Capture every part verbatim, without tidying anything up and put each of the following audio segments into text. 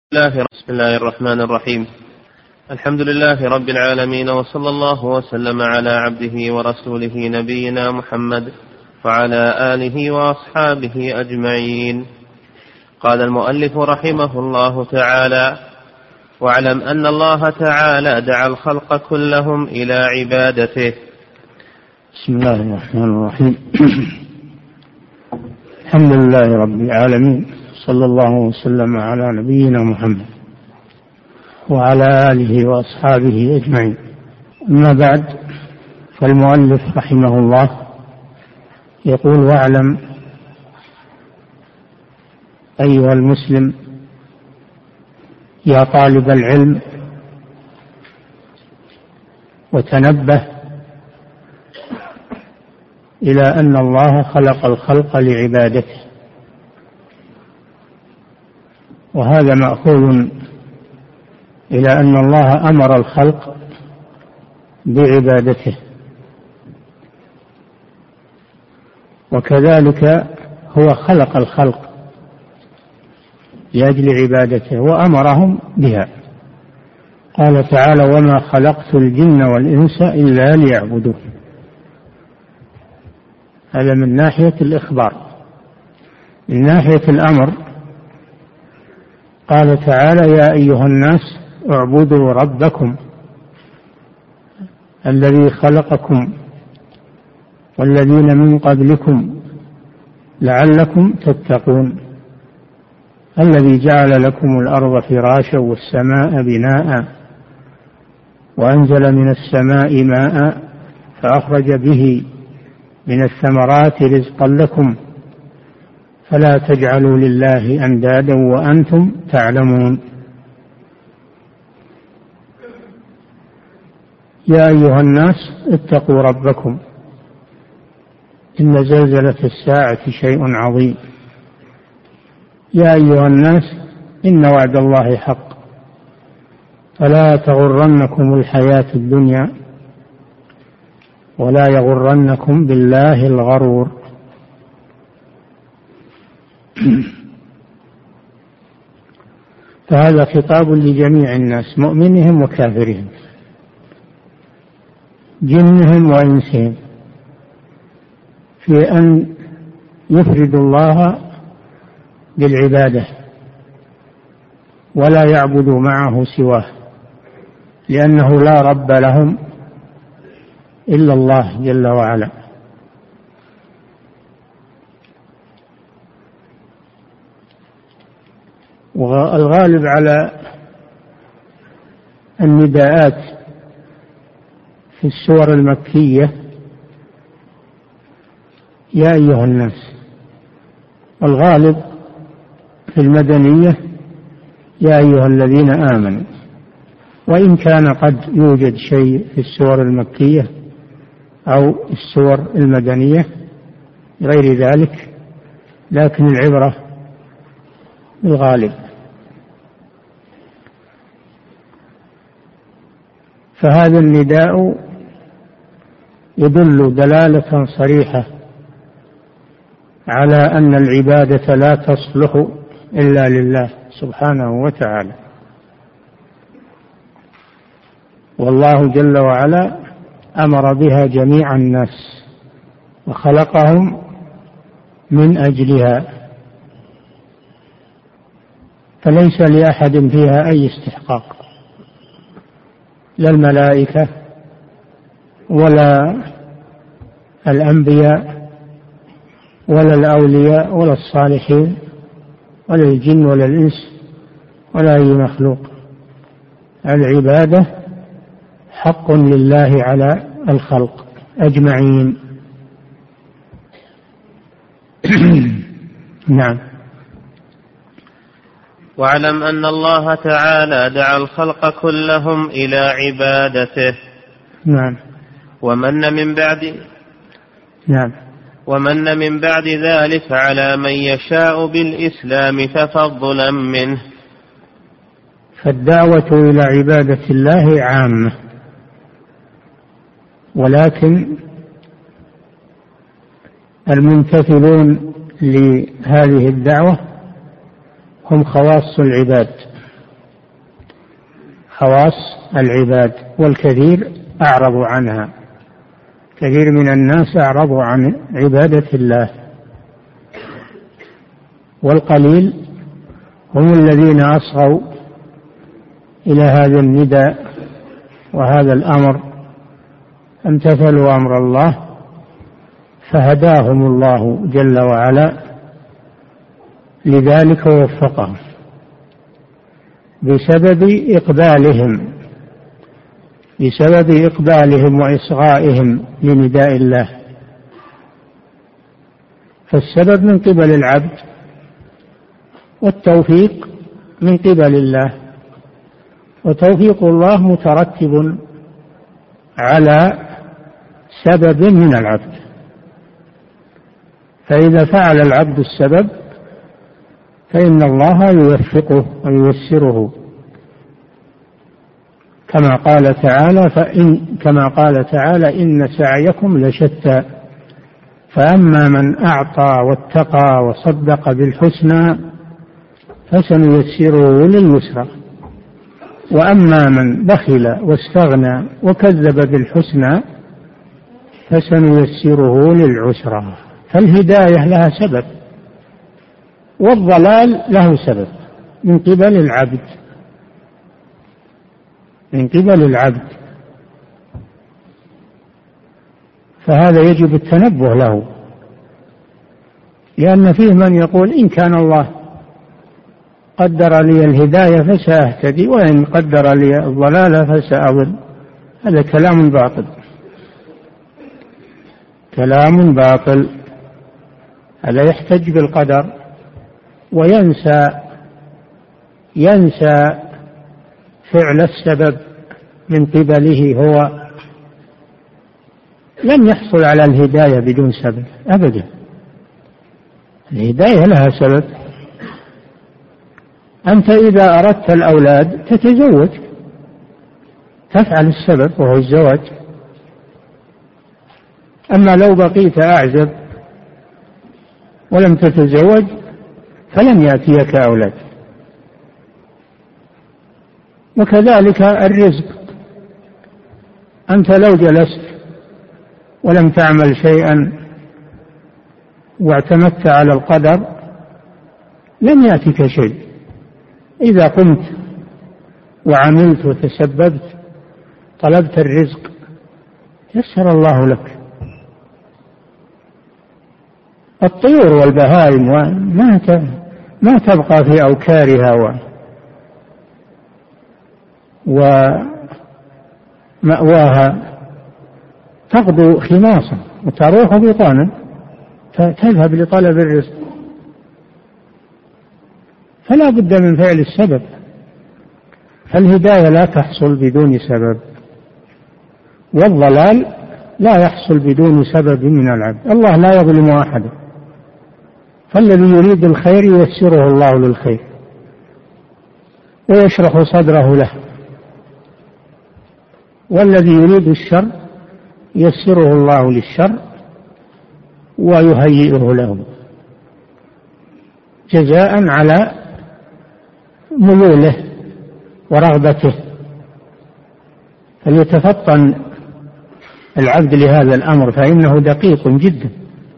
بسم الله الرحمن الرحيم. الحمد لله رب العالمين، وصلى الله وسلم على عبده ورسوله نبينا محمد وعلى آله وأصحابه أجمعين. قال المؤلف رحمه الله تعالى: واعلم أن الله تعالى دعا الخلق كلهم إلى عبادته. بسم الله الرحمن الرحيم. الحمد لله رب العالمين، صلى الله وسلم على نبينا محمد وعلى آله وأصحابه أجمعين. أما بعد، فالمؤلف رحمه الله يقول: واعلم أيها المسلم يا طالب العلم، وتنبه إلى أن الله خلق الخلق لعبادته، وهذا مأخوذ إلى أن الله أمر الخلق بعبادته، وكذلك هو خلق الخلق لأجل عبادته وأمرهم بها. قال تعالى: وما خلقت الجن والإنس إلا ليعبدون. هذا من ناحية الإخبار. من ناحية الأمر قال تعالى: يا أيها الناس اعبدوا ربكم الذي خلقكم والذين من قبلكم لعلكم تتقون، الذي جعل لكم الأرض فراشا والسماء بناء وأنزل من السماء ماء فأخرج به من الثمرات رزقا لكم فلا تجعلوا لله أندادا وأنتم تعلمون. يا أيها الناس اتقوا ربكم إن زلزلة الساعة شيء عظيم. يا أيها الناس إن وعد الله حق فلا تغرنكم الحياة الدنيا ولا يغرنكم بالله الغرور. فهذا خطاب لجميع الناس، مؤمنهم وكافرهم، جنهم وإنسهم، في أن يفردوا الله بالعبادة ولا يعبدوا معه سواه، لأنه لا رب لهم إلا الله جل وعلا. والغالب على النداءات في السور المكية يا أيها الناس، والغالب في المدنية يا أيها الذين آمنوا، وإن كان قد يوجد شيء في السور المكية أو السور المدنية غير ذلك، لكن العبرة بالغالب. فهذا النداء يدل دلالة صريحة على أن العبادة لا تصلح إلا لله سبحانه وتعالى، والله جل وعلا أمر بها جميع الناس وخلقهم من أجلها، فليس لأحد فيها أي استحقاق، لا الملائكة ولا الأنبياء ولا الأولياء ولا الصالحين ولا الجن ولا الإنس ولا أي مخلوق. العبادة حق لله على الخلق أجمعين. نعم. واعلم أن الله تعالى دعا الخلق كلهم إلى عبادته. نعم. ومن من بعد نعم. ومن من بعد ذلك على من يشاء بالإسلام تفضلا منه. فالدعوة إلى عبادة الله عامة، ولكن الممتثلون لهذه الدعوة هم خواص العباد خواص العباد، والكثير أعرضوا عنها، كثير من الناس أعرضوا عن عبادة الله، والقليل هم الذين أصغوا إلى هذا النداء وهذا الأمر، امتثلوا أمر الله فهداهم الله جل وعلا لذلك ووفقهم بسبب إقبالهم بسبب إقبالهم وإصغائهم لنداء الله. فالسبب من قبل العبد والتوفيق من قبل الله، وتوفيق الله مترتب على سبب من العبد، فإذا فعل العبد السبب فإن الله يوفقه وييسره، كما قال تعالى فإن كما قال تعالى إن سعيكم لشتى فأما من أعطى واتقى وصدق بالحسنى فسنيسره لليسرى وأما من بخل واستغنى وكذب بالحسنى فسنيسره للعسرى. فالهداية لها سبب والضلال له سبب من قبل العبد من قبل العبد فهذا يجب التنبه له، لأن فيه من يقول إن كان الله قدر لي الهداية فسأهتدي وإن قدر لي الضلال فسأضل. هذا كلام باطل كلام باطل هذا يحتج بالقدر وينسى ينسى فعل السبب من قبله هو. لن يحصل على الهداية بدون سبب أبدا، الهداية لها سبب. أنت إذا أردت الأولاد تتزوج، تفعل السبب وهو الزواج. أما لو بقيت أعزب ولم تتزوج فلن يأتيك أولاد. وكذلك الرزق، أنت لو جلست ولم تعمل شيئا واعتمدت على القدر لن يأتيك شيء. إذا قمت وعملت وتسببت طلبت الرزق يسر الله لك. الطيور والبهائم ما ما تبقى في أوكارها و ومأواها، تغدو خماصا وتروح بطانا تذهب لطلب الرزق. فلا بد من فعل السبب. فالهداية لا تحصل بدون سبب، والضلال لا يحصل بدون سبب من العبد. الله لا يظلم أحدا، فالذي يريد الخير ييسره الله للخير ويشرح صدره له، والذي يريد الشر ييسره الله للشر ويهيئه له جزاء على ميوله ورغبته. فليتفطن العبد لهذا الأمر فإنه دقيق جدا.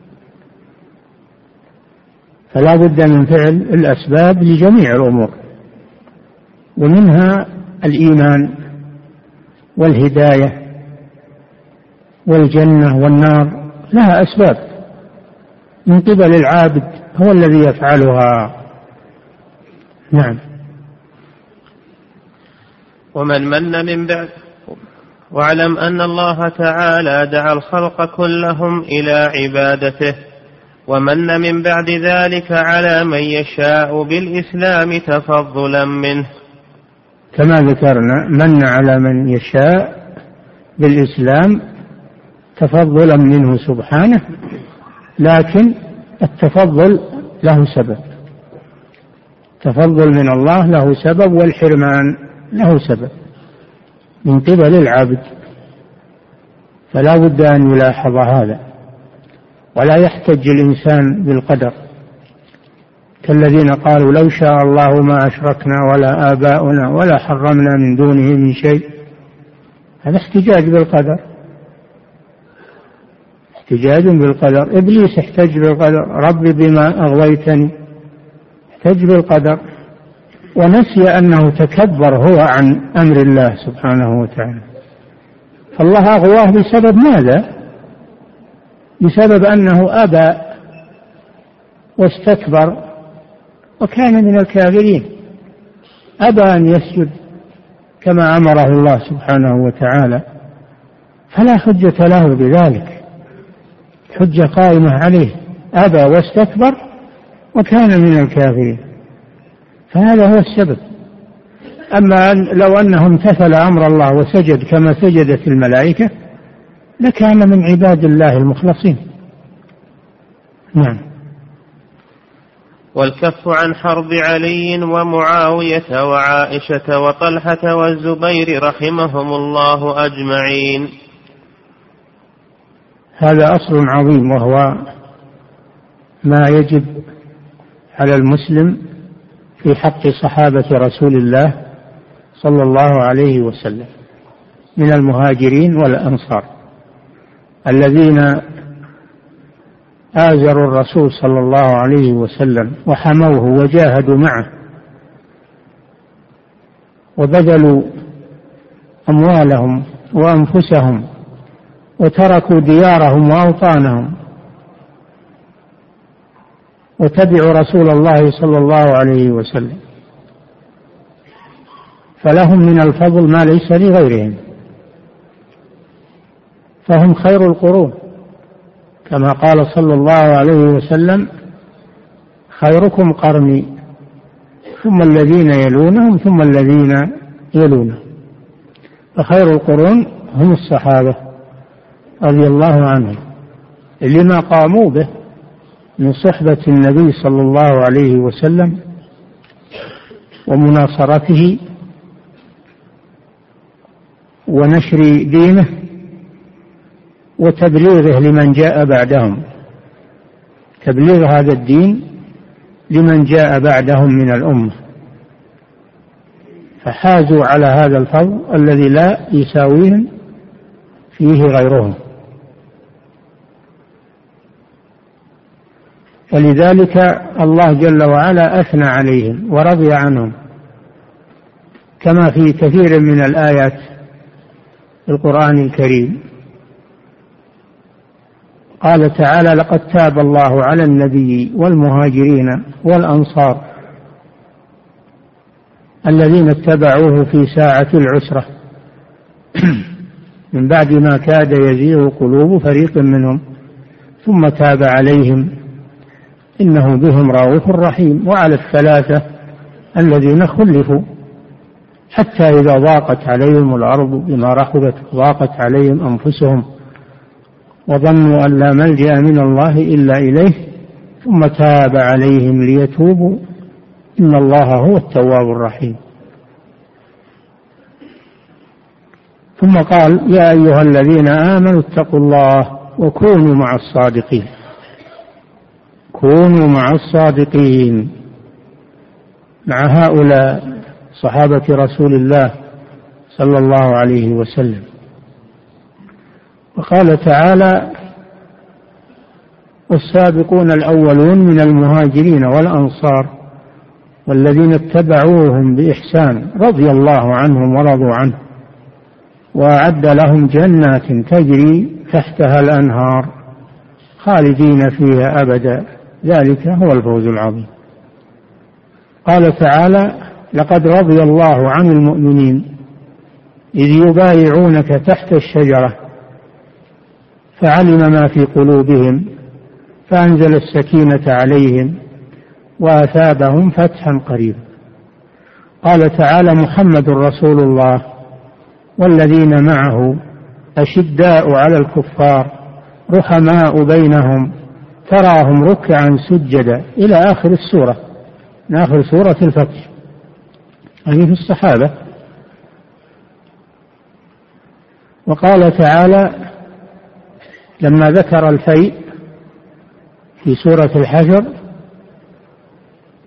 فلا بد من فعل الأسباب لجميع الأمور، ومنها الإيمان والهداية والجنة والنار، لها أسباب من قبل العابد هو الذي يفعلها. نعم. ومن من من بعد واعلم أن الله تعالى دعا الخلق كلهم إلى عبادته، ومن من بعد ذلك على من يشاء بالإسلام تفضلا منه، كما ذكرنا من على من يشاء بالإسلام تفضلا منه سبحانه، لكن التفضل له سبب. تفضل من الله له سبب، والحرمان له سبب من قبل العبد، فلا بد أن يلاحظ هذا، ولا يحتج الإنسان بالقدر، كالذين قالوا لو شاء الله ما أشركنا ولا آباؤنا ولا حرمنا من دونه من شيء. هذا احتجاج بالقدر، احتجاج بالقدر. إبليس احتج بالقدر، رب بما أغويتني، احتج بالقدر ونسي أنه تكبر هو عن أمر الله سبحانه وتعالى. فالله أغواه بسبب ماذا؟ بسبب أنه أبى واستكبر وكان من الكافرين، أبى أن يسجد كما أمره الله سبحانه وتعالى، فلا حجة له بذلك، حجة قائمة عليه، أبى واستكبر وكان من الكافرين، فهذا هو السبب. أما أن لو أنه امتثل أمر الله وسجد كما سجدت الملائكة لكان من عباد الله المخلصين. نعم. والكف عن حرب علي ومعاوية وعائشة وطلحة والزبير رحمهم الله أجمعين. هذا أصل عظيم، وهو ما يجب على المسلم في حق صحابة رسول الله صلى الله عليه وسلم من المهاجرين والأنصار الذين آزروا الرسول صلى الله عليه وسلم وحموه وجاهدوا معه وبذلوا أموالهم وأنفسهم وتركوا ديارهم وأوطانهم وتبعوا رسول الله صلى الله عليه وسلم، فلهم من الفضل ما ليس لغيرهم، فهم خير القرون كما قال صلى الله عليه وسلم خيركم قرني ثم الذين يلونهم ثم الذين يلونهم. فخير القرون هم الصحابة رضي الله عنهم لما قاموا به من صحبة النبي صلى الله عليه وسلم ومناصرته ونشر دينه وتبليغه لمن جاء بعدهم، تبليغ هذا الدين لمن جاء بعدهم من الأمة، فحازوا على هذا الفضل الذي لا يساويهم فيه غيرهم. ولذلك الله جل وعلا أثنى عليهم ورضي عنهم كما في كثير من الآيات في القرآن الكريم. قال تعالى لقد تاب الله على النبي والمهاجرين والأنصار الذين اتبعوه في ساعة العسرة من بعد ما كاد يزيغ قلوب فريق منهم ثم تاب عليهم إنه بهم رؤوف رحيم. وعلى الثلاثة الذين خلفوا حتى إذا ضاقت عليهم الأرض بما رحبت ضاقت عليهم أنفسهم وظنوا أن لا ملجأ من الله إلا إليه ثم تاب عليهم ليتوبوا إن الله هو التواب الرحيم. ثم قال يا أيها الذين آمنوا اتقوا الله وكونوا مع الصادقين، كونوا مع الصادقين مع هؤلاء صحابة رسول الله صلى الله عليه وسلم. وقال تعالى والسابقون الأولون من المهاجرين والأنصار والذين اتبعوهم بإحسان رضي الله عنهم ورضوا عنه وأعد لهم جنات تجري تحتها الأنهار خالدين فيها أبدا ذلك هو الفوز العظيم. قال تعالى لقد رضي الله عن المؤمنين إذ يبايعونك تحت الشجرة فعلم ما في قلوبهم فأنزل السكينة عليهم وأثابهم فتحا قريبا. قال تعالى محمد رسول الله والذين معه أشداء على الكفار رحماء بينهم تراهم ركعا سجدا إلى آخر السورة، من آخر سورة الفتح، هذه في الصحابة. وقال تعالى لما ذكر الفيء في سورة الحشر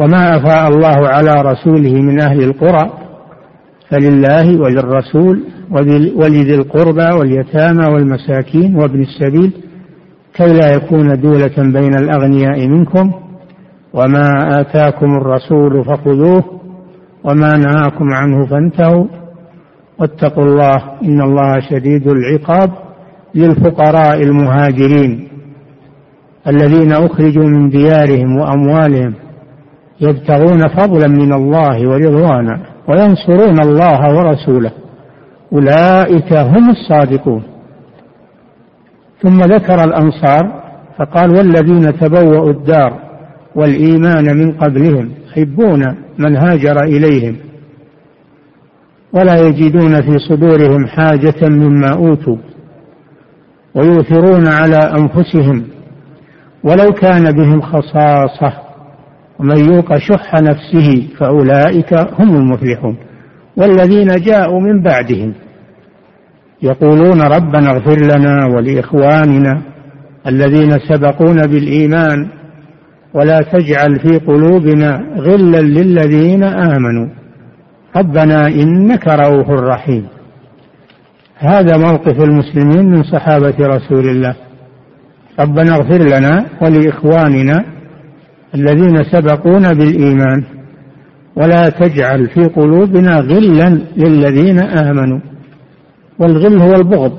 وما أفاء الله على رسوله من أهل القرى فلله وللرسول ولذي القربى واليتامى والمساكين وابن السبيل كي لا يكون دولة بين الأغنياء منكم وما آتاكم الرسول فخذوه وما نهاكم عنه فانتهوا واتقوا الله إن الله شديد العقاب للفقراء المهاجرين الذين أخرجوا من ديارهم وأموالهم يبتغون فضلا من الله ورضوانا وينصرون الله ورسوله أولئك هم الصادقون. ثم ذكر الأنصار فقال والذين تبوأوا الدار والإيمان من قبلهم يحبون من هاجر إليهم ولا يجدون في صدورهم حاجة مما أوتوا ويؤثرون على أنفسهم ولو كان بهم خصاصة ومن يوق شح نفسه فأولئك هم المفلحون. والذين جاءوا من بعدهم يقولون ربنا اغفر لنا ولإخواننا الذين سبقونا بالإيمان ولا تجعل في قلوبنا غلا للذين آمنوا ربنا إنك رؤوف رحيم. هذا موقف المسلمين من صحابة رسول الله ربنا اغفر لنا ولإخواننا الذين سبقونا بالإيمان ولا تجعل في قلوبنا غلا للذين آمنوا والغل هو البغض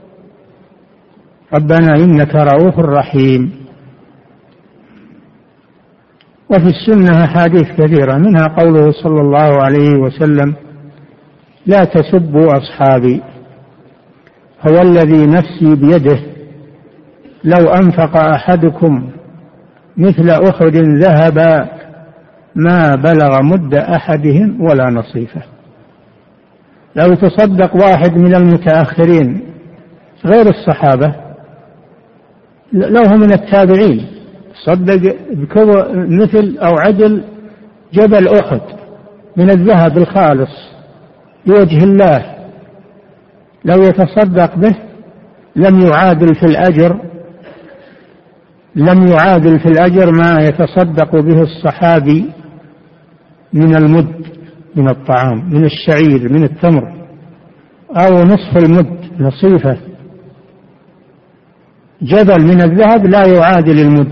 ربنا إنك رؤوف رحيم. وفي السنة أحاديث كثيرة منها قوله صلى الله عليه وسلم لا تسبوا أصحابي هو الذي نفسي بيده لو أنفق أحدكم مثل أحد ذهبا ما بلغ مد أحدهم ولا نصيفه. لو تصدق واحد من المتأخرين غير الصحابة لو هم من التابعين صدق مثل أو عدل جبل أحد من الذهب الخالص لوجه الله لو يتصدق به لم يعادل في الأجر لم يعادل في الأجر ما يتصدق به الصحابي من المد من الطعام من الشعير من التمر أو نصف المد نصيفة. جبل من الذهب لا يعادل المد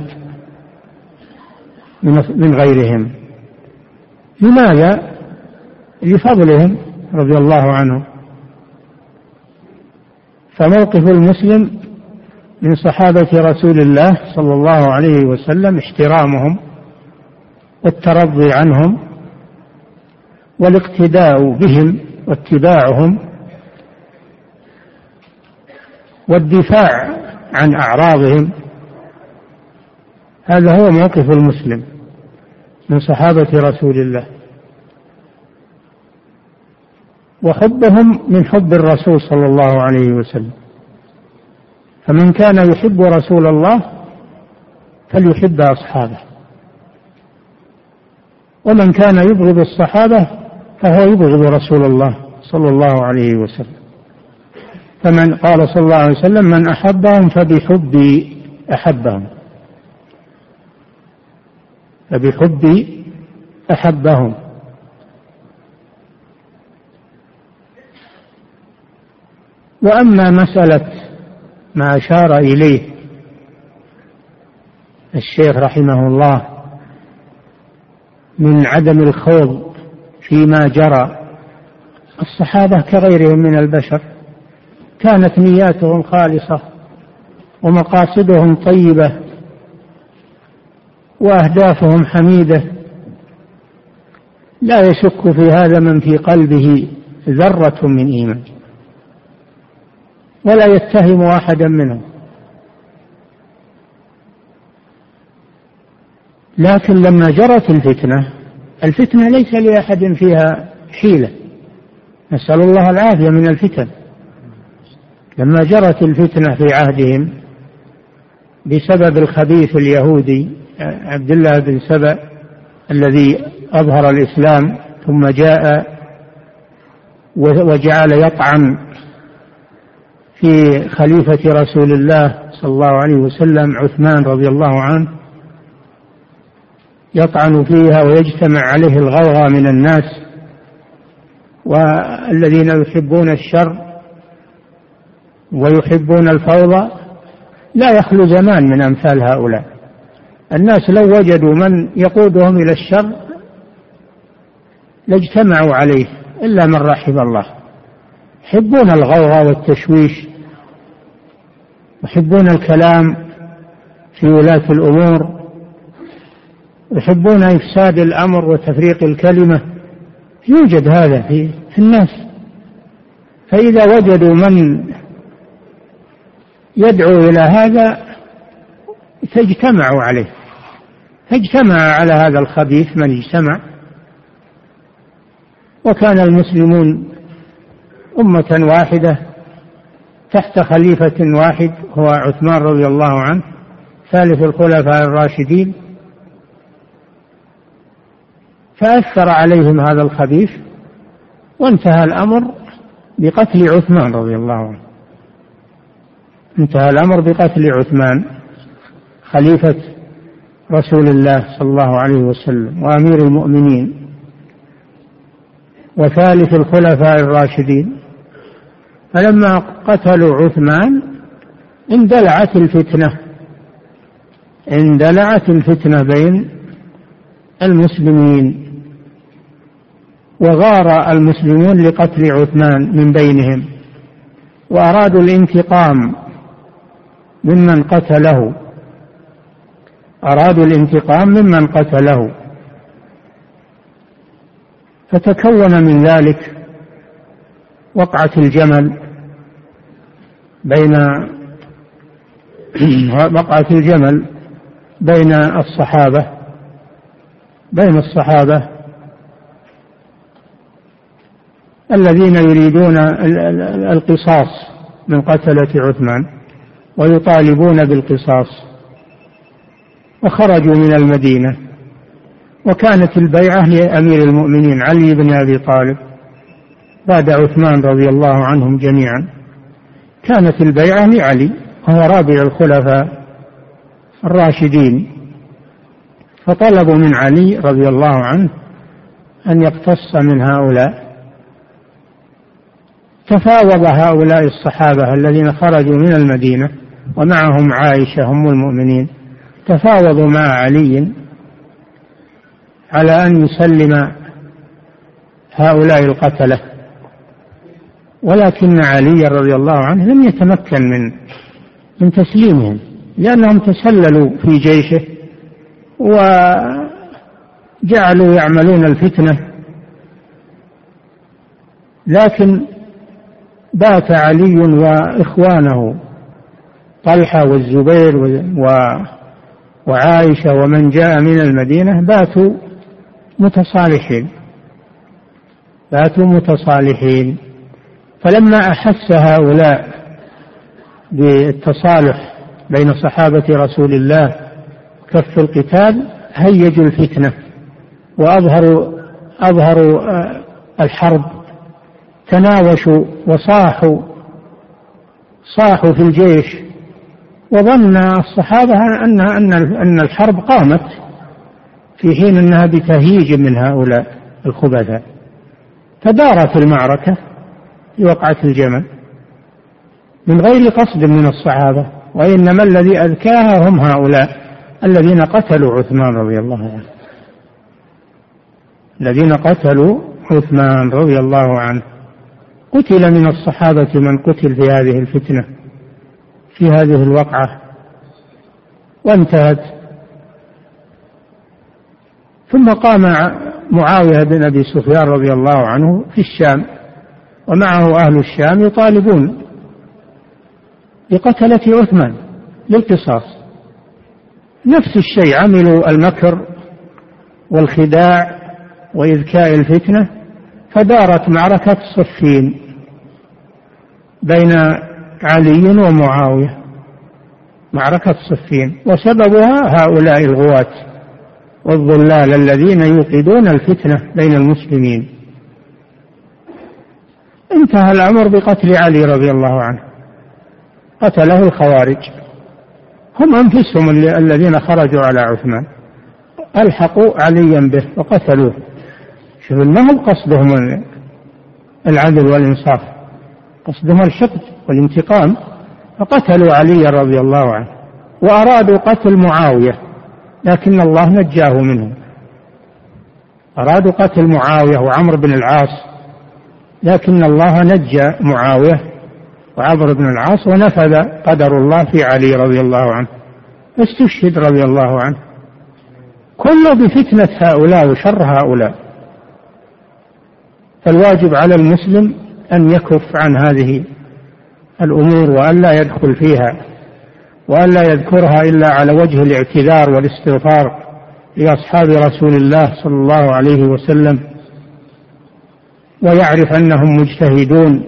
من غيرهم. لماذا؟ لفضلهم رضي الله عنهم. فموقف المسلم من صحابة رسول الله صلى الله عليه وسلم احترامهم والترضي عنهم والاقتداء بهم واتباعهم والدفاع عن أعراضهم. هذا هو موقف المسلم من صحابة رسول الله. وحبهم من حب الرسول صلى الله عليه وسلم. فمن كان يحب رسول الله فليحب أصحابه ومن كان يبغض الصحابة فهو يبغض رسول الله صلى الله عليه وسلم. فمن قال صلى الله عليه وسلم من أحبهم فبحبي أحبهم فبحبي أحبهم. وأما مسألة ما أشار إليه الشيخ رحمه الله من عدم الخوض فيما جرى، الصحابة كغيرهم من البشر كانت نياتهم خالصة ومقاصدهم طيبة وأهدافهم حميدة، لا يشك في هذا من في قلبه ذرة من إيمان ولا يتهم أحدا منهم. لكن لما جرت الفتنة، الفتنة ليس لأحد فيها حيلة، نسأل الله العافية من الفتن. لما جرت الفتنة في عهدهم بسبب الخبيث اليهودي عبد الله بن سبأ الذي أظهر الإسلام ثم جاء وجعل يطعن في خليفة رسول الله صلى الله عليه وسلم عثمان رضي الله عنه، يطعن فيها ويجتمع عليه الغوغاء من الناس والذين يحبون الشر ويحبون الفوضى، لا يخلو زمان من أمثال هؤلاء. الناس لو وجدوا من يقودهم إلى الشر لاجتمعوا عليه إلا من رحم الله. يحبون الغوغاء والتشويش، يحبون الكلام في ولاة الأمور، يحبون إفساد الأمر وتفريق الكلمة. يوجد هذا في, في الناس. فإذا وجدوا من يدعو إلى هذا فاجتمعوا عليه، فاجتمع على هذا الخبيث من اجتمع. وكان المسلمون أمة واحدة تحت خليفة واحد هو عثمان رضي الله عنه ثالث الخلفاء الراشدين، فأثر عليهم هذا الخبيث وانتهى الأمر بقتل عثمان رضي الله عنه. انتهى الأمر بقتل عثمان خليفة رسول الله صلى الله عليه وسلم وأمير المؤمنين وثالث الخلفاء الراشدين. فلما قتلوا عثمان اندلعت الفتنة اندلعت الفتنة بين المسلمين، وغار المسلمون لقتل عثمان من بينهم، وأرادوا الانتقام ممن قتله أرادوا الانتقام ممن قتله فتكون من ذلك وقعة الجمل بين وقعة الجمل بين الصحابة بين الصحابة الذين يريدون القصاص من قتلة عثمان ويطالبون بالقصاص، وخرجوا من المدينة. وكانت البيعة لأمير المؤمنين علي بن أبي طالب بعد عثمان رضي الله عنهم جميعا، كانت البيعة لعلي وهو رابع الخلفاء الراشدين، فطلبوا من علي رضي الله عنه أن يقتص من هؤلاء. تفاوض هؤلاء الصحابة الذين خرجوا من المدينة ومعهم عائشة أم المؤمنين، تفاوضوا مع علي على أن يسلم هؤلاء القتلة، ولكن علي رضي الله عنه لم يتمكن من من تسليمهم، لأنهم تسللوا في جيشه وجعلوا يعملون الفتنة. لكن بات علي وإخوانه طلحة والزبير وعائشة ومن جاء من المدينة باتوا متصالحين باتوا متصالحين فلما أحس هؤلاء بالتصالح بين صحابة رسول الله كف القتال هيجوا الفتنة وأظهروا أظهروا الحرب، تناوشوا وصاحوا صاحوا في الجيش، وظن الصحابة أن أن أن الحرب قامت في حين أنها بتهييج من هؤلاء الخبثاء، فدارت المعركة لوقعة الجمل من غير قصد من الصحابة، وإنما الذي أذكاها هم هؤلاء الذين قتلوا عثمان رضي الله عنه الذين قتلوا عثمان رضي الله عنه. قتل من الصحابة من قتل في هذه الفتنة في هذه الوقعة وانتهت. ثم قام معاوية بن أبي سفيان رضي الله عنه في الشام ومعه أهل الشام يطالبون بقتلة عثمان للقصاص، نفس الشيء، عملوا المكر والخداع وإذكاء الفتنة، فدارت معركة صفين بين علي ومعاوية، معركة صفين، وسببها هؤلاء الغواة والضلال الذين يوقدون الفتنة بين المسلمين. انتهى الأمر بقتل علي رضي الله عنه، قتله الخوارج، هم أنفسهم الذين خرجوا على عثمان، ألحقوا عليا به وقتلوه. شوف ما هم قصدهم العدل والإنصاف، قصدهم الحقد والانتقام، فقتلوا علي رضي الله عنه، وأرادوا قتل معاوية لكن الله نجاه منهم. أرادوا قتل معاوية وعمرو بن العاص لكن الله نجى معاوية وعمرو بن العاص، ونفذ قدر الله في علي رضي الله عنه، استشهد رضي الله عنه. كله بفتنة هؤلاء وشر هؤلاء. فالواجب على المسلم أن يكف عن هذه الأمور وأن لا يدخل فيها، وأن لا يذكرها إلا على وجه الاعتذار والاستغفار لأصحاب رسول الله صلى الله عليه وسلم، ويعرف أنهم مجتهدون،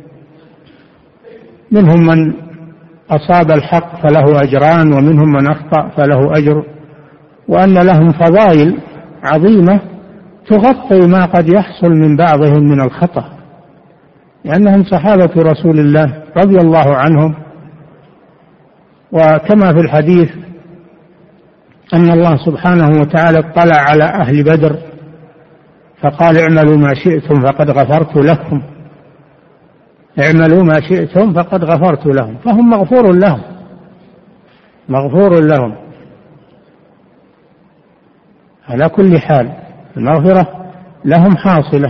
منهم من أصاب الحق فله أجران ومنهم من أخطأ فله أجر، وأن لهم فضائل عظيمة تغطي ما قد يحصل من بعضهم من الخطأ، لأنهم صحابة رسول الله رضي الله عنهم. وكما في الحديث أن الله سبحانه وتعالى اطلع على أهل بدر فقال اعملوا ما شئتم فقد غفرت لكم، اعملوا ما شئتم فقد غفرت لهم، فهم مغفور لهم، مغفور لهم على كل حال. المغفرة لهم حاصلة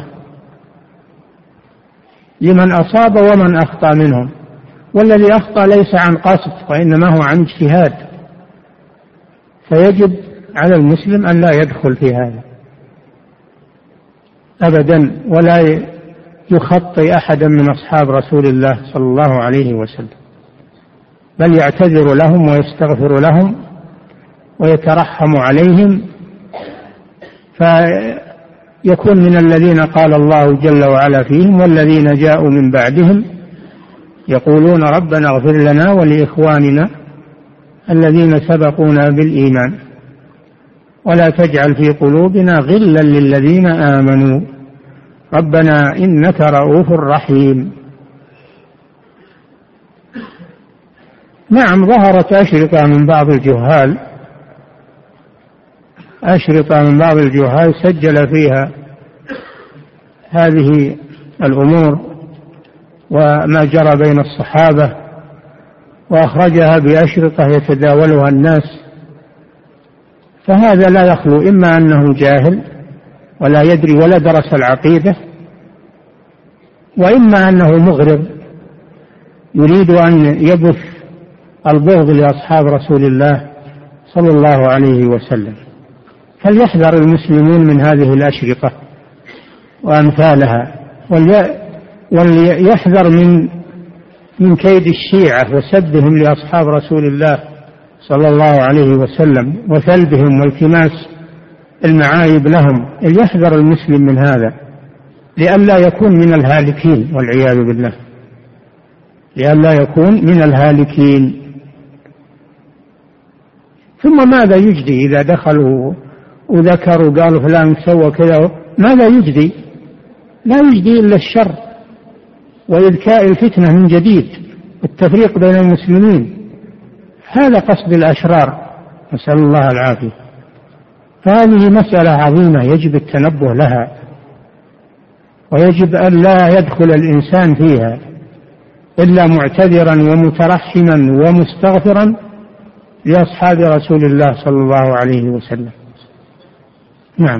لمن أصاب ومن أخطأ منهم، والذي أخطأ ليس عن قصد وإنما هو عن اجتهاد، فيجب على المسلم أن لا يدخل في هذا أبدا، ولا يخطئ أحدا من أصحاب رسول الله صلى الله عليه وسلم، بل يعتذر لهم ويستغفر لهم ويترحم عليهم، فيكون من الذين قال الله جل وعلا فيهم والذين جاءوا من بعدهم يقولون ربنا اغفر لنا ولإخواننا الذين سبقونا بالإيمان ولا تجعل في قلوبنا غلا للذين آمنوا ربنا إنك رؤوف رحيم. نعم، ظهرت أشرطة من بعض الجهال، أشرطة من بعض الجهال سجل فيها هذه الأمور وما جرى بين الصحابة، وأخرجها بأشرطة يتداولها الناس، فهذا لا يخلو إما أنه جاهل ولا يدري ولا درس العقيدة، وإما أنه مغرض يريد أن يبث البغض لأصحاب رسول الله صلى الله عليه وسلم. فليحذر المسلمون من هذه الأشرطة وأمثالها، وليحذر من من كيد الشيعة وسبهم لأصحاب رسول الله صلى الله عليه وسلم وثلبهم والتماس المعايب لهم. ليحذر المسلم من هذا لئلا يكون من الهالكين والعياذ بالله، لئلا يكون من الهالكين. ثم ماذا يجدي إذا دخلوا وذكروا قالوا فلان سوى كذا؟ ماذا يجدي؟ لا يجدي إلا الشر وإذكاء الفتنة من جديد والتفريق بين المسلمين. هذا قصد الأشرار، نسأل الله العافية. فهذه مسألة عظيمة يجب التنبه لها، ويجب أن لا يدخل الإنسان فيها إلا معتذرا ومترحما ومستغفرا لأصحاب رسول الله صلى الله عليه وسلم. نعم.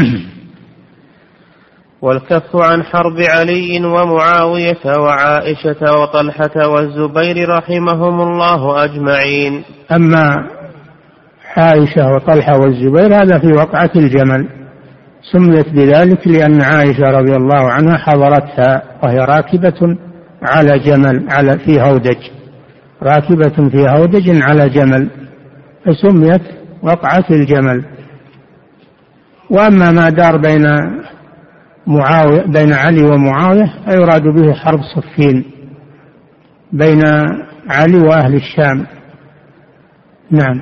والكف عن حرب علي ومعاوية وعائشة وطلحة والزبير رحمهم الله أجمعين. أما عائشة وطلحة والزبير هذا في وقعة الجمل، سميت بذلك لأن عائشة رضي الله عنها حضرتها وهي راكبة على جمل على في هودج، راكبة في هودج على جمل، فسميت وقعة الجمل. وأما ما دار بين معاوية بين علي ومعاوية فيراد به حرب صفين بين علي وأهل الشام. نعم.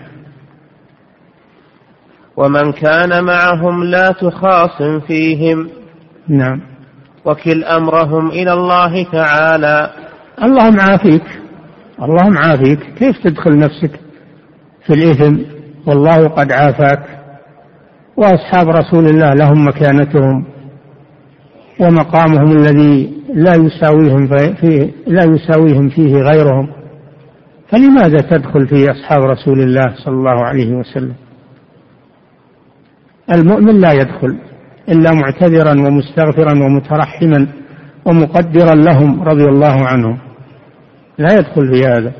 ومن كان معهم لا تخاصم فيهم. نعم. وكل أمرهم إلى الله تعالى. اللهم عافيك، اللهم عافيك، كيف تدخل نفسك في الإثم والله قد عافاك؟ وأصحاب رسول الله لهم مكانتهم ومقامهم الذي لا يساويهم فيه لا يساويهم فيه غيرهم، فلماذا تدخل في أصحاب رسول الله صلى الله عليه وسلم؟ المؤمن لا يدخل إلا معتذرا ومستغفرا ومترحما ومقدرا لهم رضي الله عنهم، لا يدخل في هذا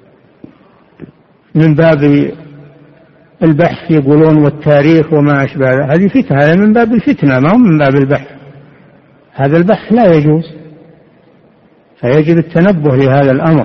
من باب البحث يقولون والتاريخ وما أشبه هذه فتنة، هذا من باب الفتنة ما هو من باب البحث، هذا البحث لا يجوز، فيجب التنبه لهذا الأمر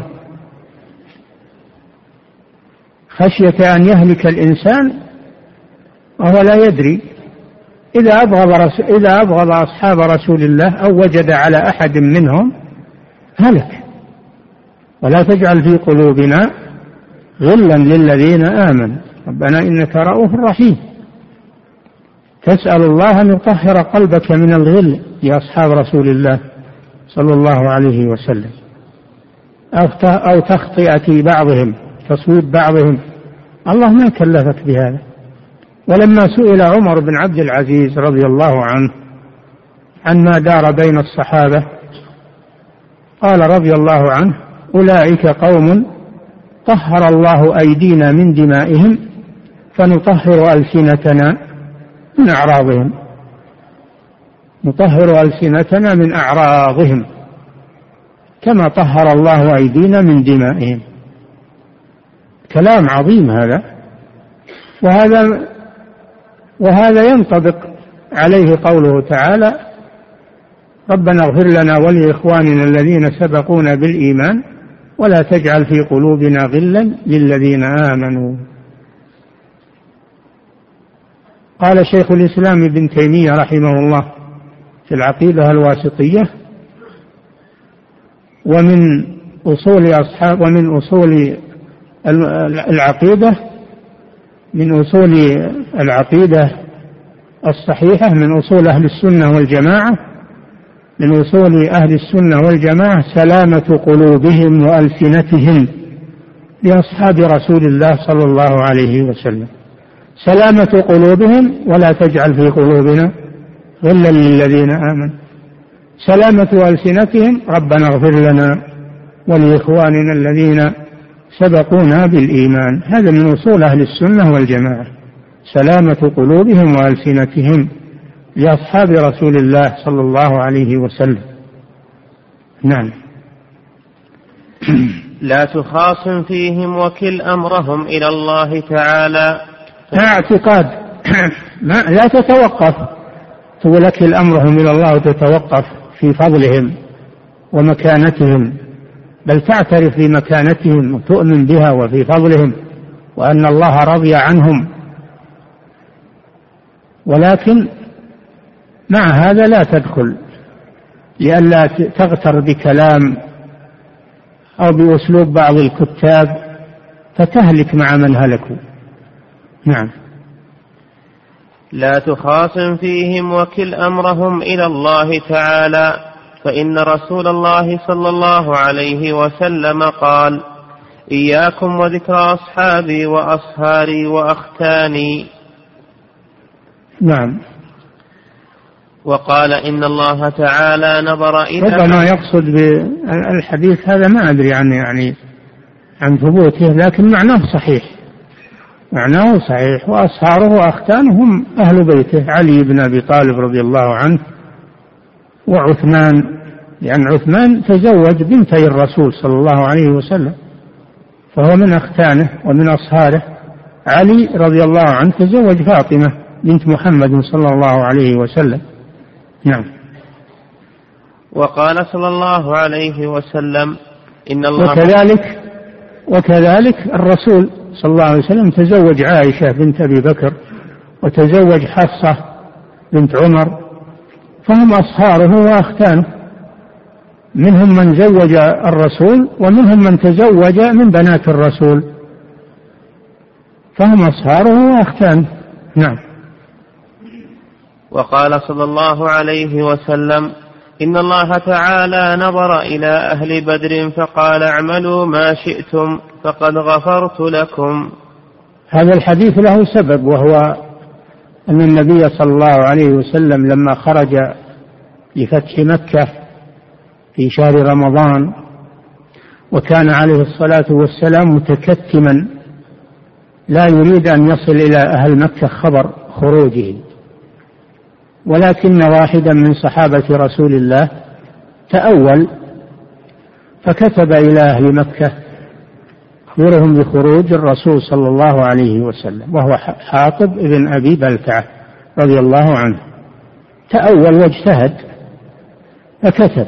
خشية أن يهلك الإنسان وهو لا يدري. إذا أبغض, رسول إذا أبغض أصحاب رسول الله أو وجد على أحد منهم هلك. ولا تجعل في قلوبنا غلا للذين آمنوا ربنا إنك رؤوف رحيم. تسأل الله أن يطهر قلبك من الغل لأصحاب رسول الله صلى الله عليه وسلم، أو تخطئة بعضهم تصويب بعضهم، الله ما كلفك بهذا. ولما سئل عمر بن عبد العزيز رضي الله عنه عن ما دار بين الصحابة قال رضي الله عنه أولئك قوم طهر الله أيدينا من دمائهم فنطهر ألسنتنا من أعراضهم، نطهر ألسنتنا من أعراضهم كما طهر الله أيدينا من دمائهم. كلام عظيم هذا، وهذا وهذا ينطبق عليه قوله تعالى ربنا اغفر لنا ولإخواننا الذين سبقونا بالإيمان ولا تجعل في قلوبنا غلا للذين آمنوا. قال شيخ الإسلام ابن تيمية رحمه الله في العقيدة الواسطية ومن أصول أصحاب ومن أصول العقيدة من أصول العقيدة الصحيحة من أصول أهل السنة والجماعة من أصول أهل السنة والجماعة سلامة قلوبهم وألسنتهم لأصحاب رسول الله صلى الله عليه وسلم. سلامة قلوبهم ولا تجعل في قلوبنا غلا للذين آمنوا. سلامة ألسنتهم ربنا اغفر لنا ولإخواننا الذين سبقونا بالإيمان. هذا من أصول أهل السنة والجماعة، سلامة قلوبهم وألسنتهم لأصحاب رسول الله صلى الله عليه وسلم. نعم. لا تخاصم فيهم وكل أمرهم إلى الله تعالى. اعتقاد ما لا تتوقف تقول أكل أمرهم إلى الله وتتوقف في فضلهم ومكانتهم، بل تعترف بمكانتهم وتؤمن بها وفي فضلهم وأن الله رضي عنهم، ولكن مع هذا لا تدخل لئلا تغتر بكلام أو بأسلوب بعض الكتاب فتهلك مع من هلكوا. نعم. لا تخاصم فيهم وكل أمرهم إلى الله تعالى، فإن رسول الله صلى الله عليه وسلم قال إياكم وذكر أصحابي وأصهاري وأختاني. نعم. وقال إن الله تعالى نظر إلى ربما يقصد بالحديث هذا ما أدري عنه يعني عن ثبوته، لكن معناه صحيح، معناه صحيح. وأصهاره وأختانه هم أهل بيته علي بن أبي طالب رضي الله عنه وعثمان، لأن يعني عثمان تزوج بنتي الرسول صلى الله عليه وسلم فهو من أختانه ومن أصهاره. علي رضي الله عنه تزوج فاطمة بنت محمد صلى الله عليه وسلم. نعم. وقال صلى الله عليه وسلم إن الله وكذلك وكذلك الرسول صلى الله عليه وسلم تزوج عائشة بنت أبي بكر وتزوج حفصة بنت عمر، فهم أصهاره وأختانه، منهم من زوج الرسول ومنهم من تزوج من بنات الرسول، فهم أصهاره وأختانه. نعم. وقال صلى الله عليه وسلم إن الله تعالى نظر إلى أهل بدر فقال اعملوا ما شئتم فقد غفرت لكم. هذا الحديث له سبب، وهو أن النبي صلى الله عليه وسلم لما خرج لفتح مكة في شهر رمضان وكان عليه الصلاة والسلام متكتما لا يريد أن يصل إلى أهل مكة خبر خروجه، ولكن واحدا من صحابة رسول الله تأول فكتب إلى أهل مكة يخبرهم بخروج الرسول صلى الله عليه وسلم، وهو حاطب ابن أبي بلتعة رضي الله عنه. تأول واجتهد فكتب،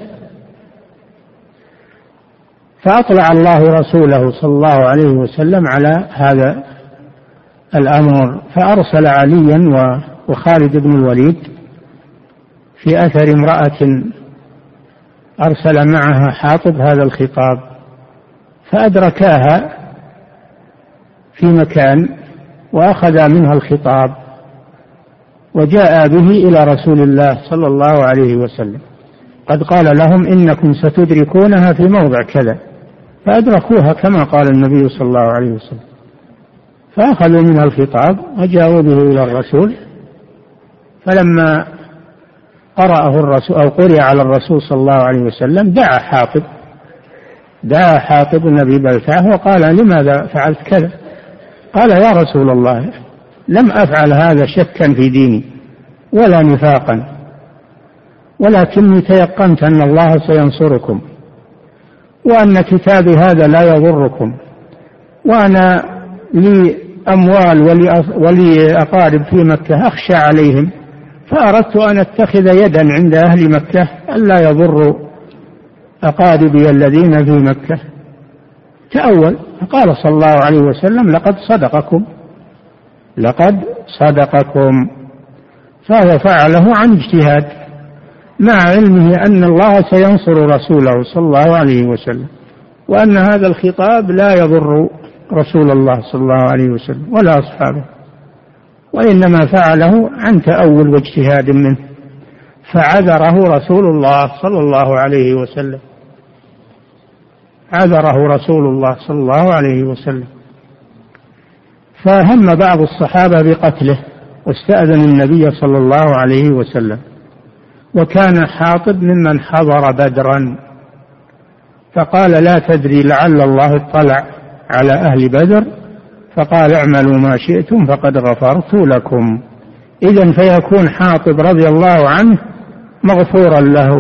فأطلع الله رسوله صلى الله عليه وسلم على هذا الأمر، فأرسل عليا وخالد بن الوليد في أثر امرأة أرسل معها حاطب هذا الخطاب، فأدركاها في مكان وأخذ منها الخطاب وجاء به إلى رسول الله صلى الله عليه وسلم، قد قال لهم إنكم ستدركونها في موضع كذا، فأدركوها كما قال النبي صلى الله عليه وسلم، فأخذوا منها الخطاب وجاءوا به إلى الرسول. فلما قرأه الرسول أو قرئ على الرسول صلى الله عليه وسلم دعا حاطب دعا حاطب بن أبي بلتعة وقال: لماذا فعلت كذا؟ قال: يا رسول الله، لم أفعل هذا شكا في ديني ولا نفاقا، ولكني تيقنت أن الله سينصركم، وأن كتابي هذا لا يضركم، وأنا لي أموال ولي أقارب في مكة أخشى عليهم، فأردت أن أتخذ يدا عند أهل مكة ألا يضروا أقاربي الذين في مكة. تأول، فقال صلى الله عليه وسلم: لقد صدقكم لقد صدقكم فهو فعله عن اجتهاد، مع علمه أن الله سينصر رسوله صلى الله عليه وسلم، وأن هذا الخطاب لا يضر رسول الله صلى الله عليه وسلم ولا أصحابه، وإنما فعله عن تأول واجتهاد منه، فعذره رسول الله صلى الله عليه وسلم عذره رسول الله صلى الله عليه وسلم. فهم بعض الصحابة بقتله واستأذن النبي صلى الله عليه وسلم، وكان حاطب ممن حضر بدرا، فقال: لا تدري لعل الله اطلع على أهل بدر، فقال: اعملوا ما شئتم فقد غفرت لكم. إذن فيكون حاطب رضي الله عنه مغفورا له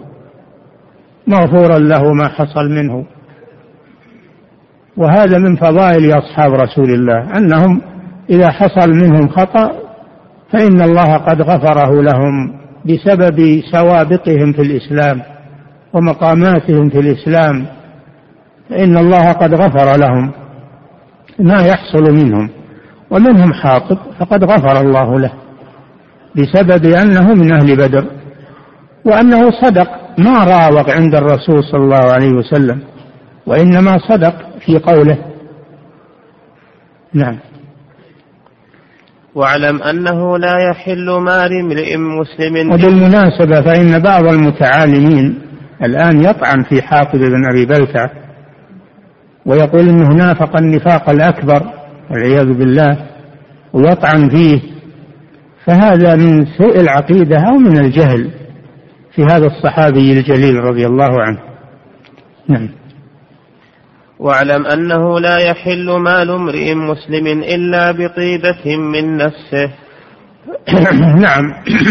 مغفورا له ما حصل منه. وهذا من فضائل أصحاب رسول الله، أنهم إذا حصل منهم خطأ فإن الله قد غفره لهم بسبب سوابقهم في الإسلام ومقاماتهم في الإسلام، فإن الله قد غفر لهم ما يحصل منهم. ومنهم حاطب فقد غفر الله له بسبب أنه من أهل بدر، وأنه صدق ما راوغ عند الرسول صلى الله عليه وسلم، وإنما صدق في قوله. نعم. واعلم أنه لا يحل مال امرئ مسلم. وبالمناسبة فإن بعض المتعالمين الآن يطعن في حاطب بن أبي بلتعة ويقول إنه نافق النفاق الأكبر والعياذ بالله، ويطعن فيه، فهذا من سوء العقيدة أو من الجهل في هذا الصحابي الجليل رضي الله عنه. نعم. واعلم أنه لا يحل مال امرئ مسلم إلا بطيبة من نفسه. نعم.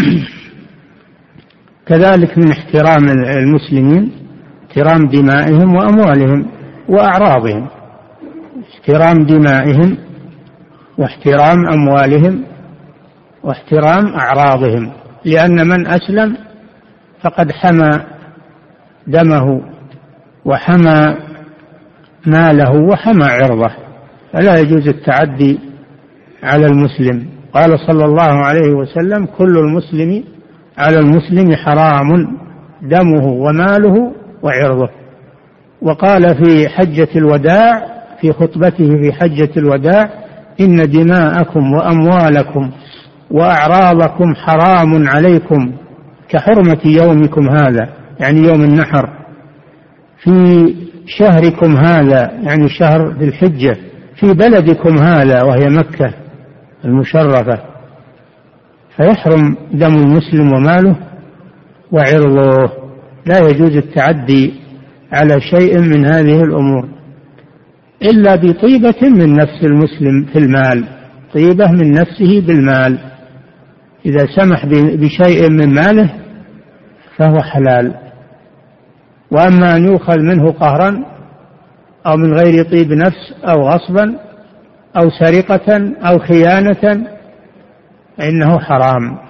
كذلك من احترام المسلمين احترام دمائهم وأموالهم وأعراضهم، احترام دمائهم واحترام أموالهم واحترام أعراضهم، لأن من أسلم فقد حمى دمه وحمى ماله وحمى عرضه، فلا يجوز التعدي على المسلم. قال صلى الله عليه وسلم: كل المسلم على المسلم حرام دمه وماله وعرضه. وقال في حجة الوداع في خطبته في حجة الوداع: إن دماءكم وأموالكم وأعراضكم حرام عليكم كحرمة يومكم هذا، يعني يوم النحر، في شهركم هذا، يعني شهر ذي الحجة، في بلدكم هذا وهي مكة المشرفة، فيحرم دم المسلم وماله وعرضه. لا يجوز التعدي على شيء من هذه الأمور إلا بطيبة من نفس المسلم في المال، طيبة من نفسه بالمال. إذا سمح بشيء من ماله فهو حلال. وأما أن يؤخذ منه قهرا أو من غير طيب نفس أو غصبا أو سرقة أو خيانة فإنه حرام،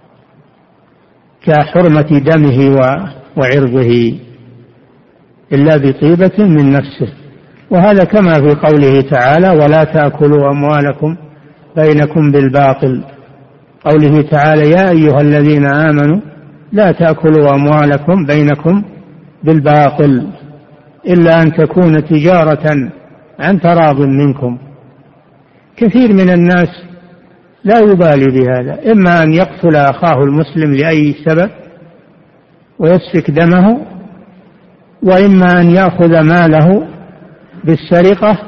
كحرمة دمه وعرضه، إلا بطيبة من نفسه. وهذا كما في قوله تعالى: ولا تأكلوا أموالكم بينكم بالباطل. قوله تعالى: يا أيها الذين آمنوا لا تأكلوا أموالكم بينكم بالباطل إلا أن تكون تجارة عن تراض منكم. كثير من الناس لا يبالي بهذا، إما أن يقتل أخاه المسلم لأي سبب ويسفك دمه، وإما أن يأخذ ماله بالسرقة،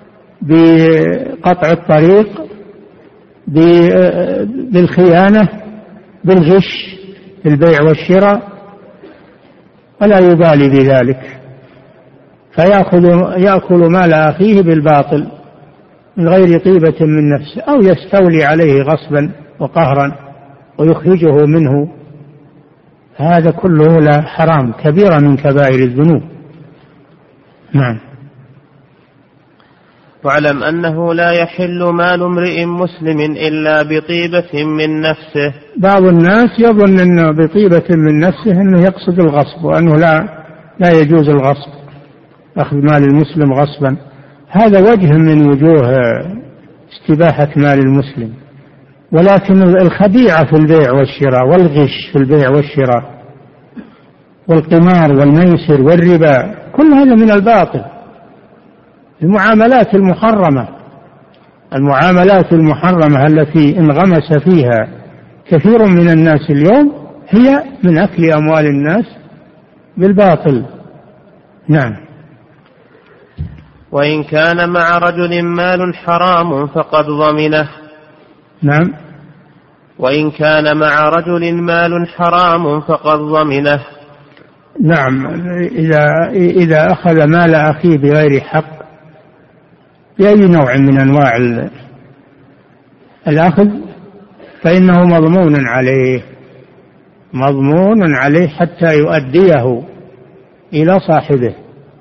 بقطع الطريق، بالخيانة، بالغش في البيع والشراء، ولا يبالي بذلك، فيأخذ يأكل مال أخيه بالباطل من غير طيبة من نفسه، أو يستولي عليه غصبا وقهرا ويخرجه منه. هذا كله لا حرام، كبيرة من كبائر الذنوب. نعم. واعلم أنه لا يحل مال امرئ مسلم إلا بطيبة من نفسه. بعض الناس يظن أنه بطيبة من نفسه أنه يقصد الغصب، وأنه لا لا يجوز الغصب، أخذ مال المسلم غصبا. هذا وجه من وجوه استباحة مال المسلم، ولكن الخديعة في البيع والشراء والغش في البيع والشراء والقمار والميسر والربا كل هذا من الباطل. المعاملات المحرمة المعاملات المحرمة التي انغمس فيها كثير من الناس اليوم هي من أكل أموال الناس بالباطل. نعم. وإن كان مع رجل مال حرام فقد ضمنه. نعم. وإن كان مع رجل مال حرام فقد ضمنه. نعم. إذا, إذا أخذ مال أخيه بغير حق بأي نوع من أنواع الأخذ فإنه مضمون عليه مضمون عليه حتى يؤديه إلى صاحبه،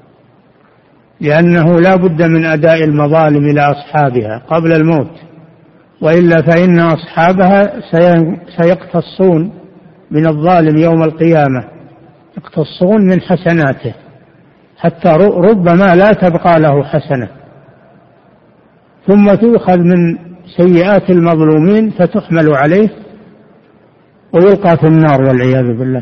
لأنه لا بد من أداء المظالم إلى أصحابها قبل الموت، وإلا فإن أصحابها سيقتصون من الظالم يوم القيامة، يقتصون من حسناته حتى ربما لا تبقى له حسنة، ثم تؤخذ من سيئات المظلومين فتحمل عليه ويلقى في النار والعياذ بالله.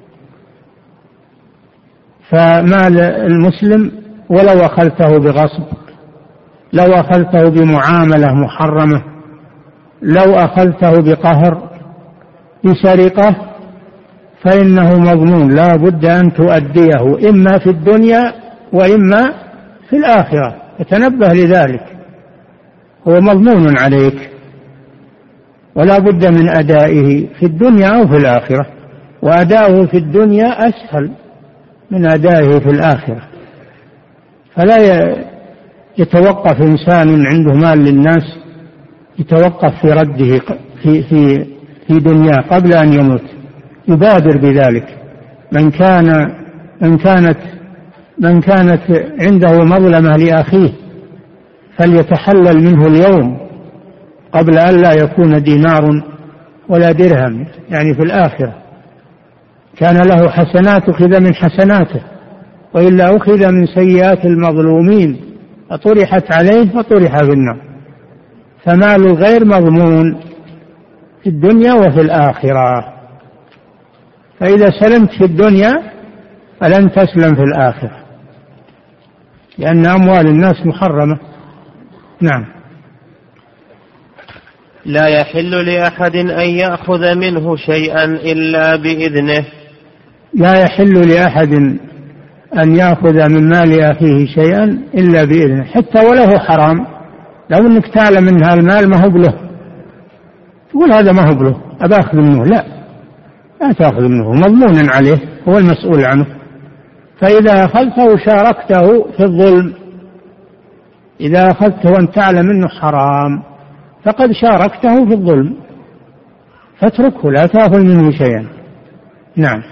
فمال المسلم ولو أخذته بغصب، لو أخذته بمعاملة محرمة، لو أخذته بقهر، بسرقة، فإنه مضمون، لا بد أن تؤديه إما في الدنيا وإما في الآخرة، فتنبه لذلك، هو مضمون عليك ولا بد من أدائه في الدنيا أو في الآخرة، وأداؤه في الدنيا أسهل من أدائه في الآخرة. فلا يتوقف إنسان عنده مال للناس يتوقف في رده في, في, في دنيا قبل أن يموت، يبادر بذلك. من كان من كانت من كانت عنده مظلمة لأخيه فليتحلل منه اليوم قبل أن لا يكون دينار ولا درهم، يعني في الآخرة. كان له حسنات أخذ من حسناته، وإلا أخذ من سيئات المظلومين فطرحت عليه فطرح في النار. فمال الغير مضمون في الدنيا وفي الآخرة، فإذا سلمت في الدنيا فلن تسلم في الآخرة، لأن أموال الناس محرمة. نعم. لا يحل لأحد أن يأخذ منه شيئا إلا بإذنه. لا يحل لأحد أن يأخذ من مال أخيه شيئا إلا بإذنه، حتى وله حرام. لو أنك تعلم أن هذا المال ما هو بله، تقول هذا ما هو بله، أبا أخذ منه، لا لا تأخذ منه، مضمون عليه، هو المسؤول عنه. فإذا أخذته شاركته في الظلم، إذا أخذته وأن تعلم أنه حرام فقد شاركته في الظلم، فاتركه لا تأخذ منه شيئا. نعم.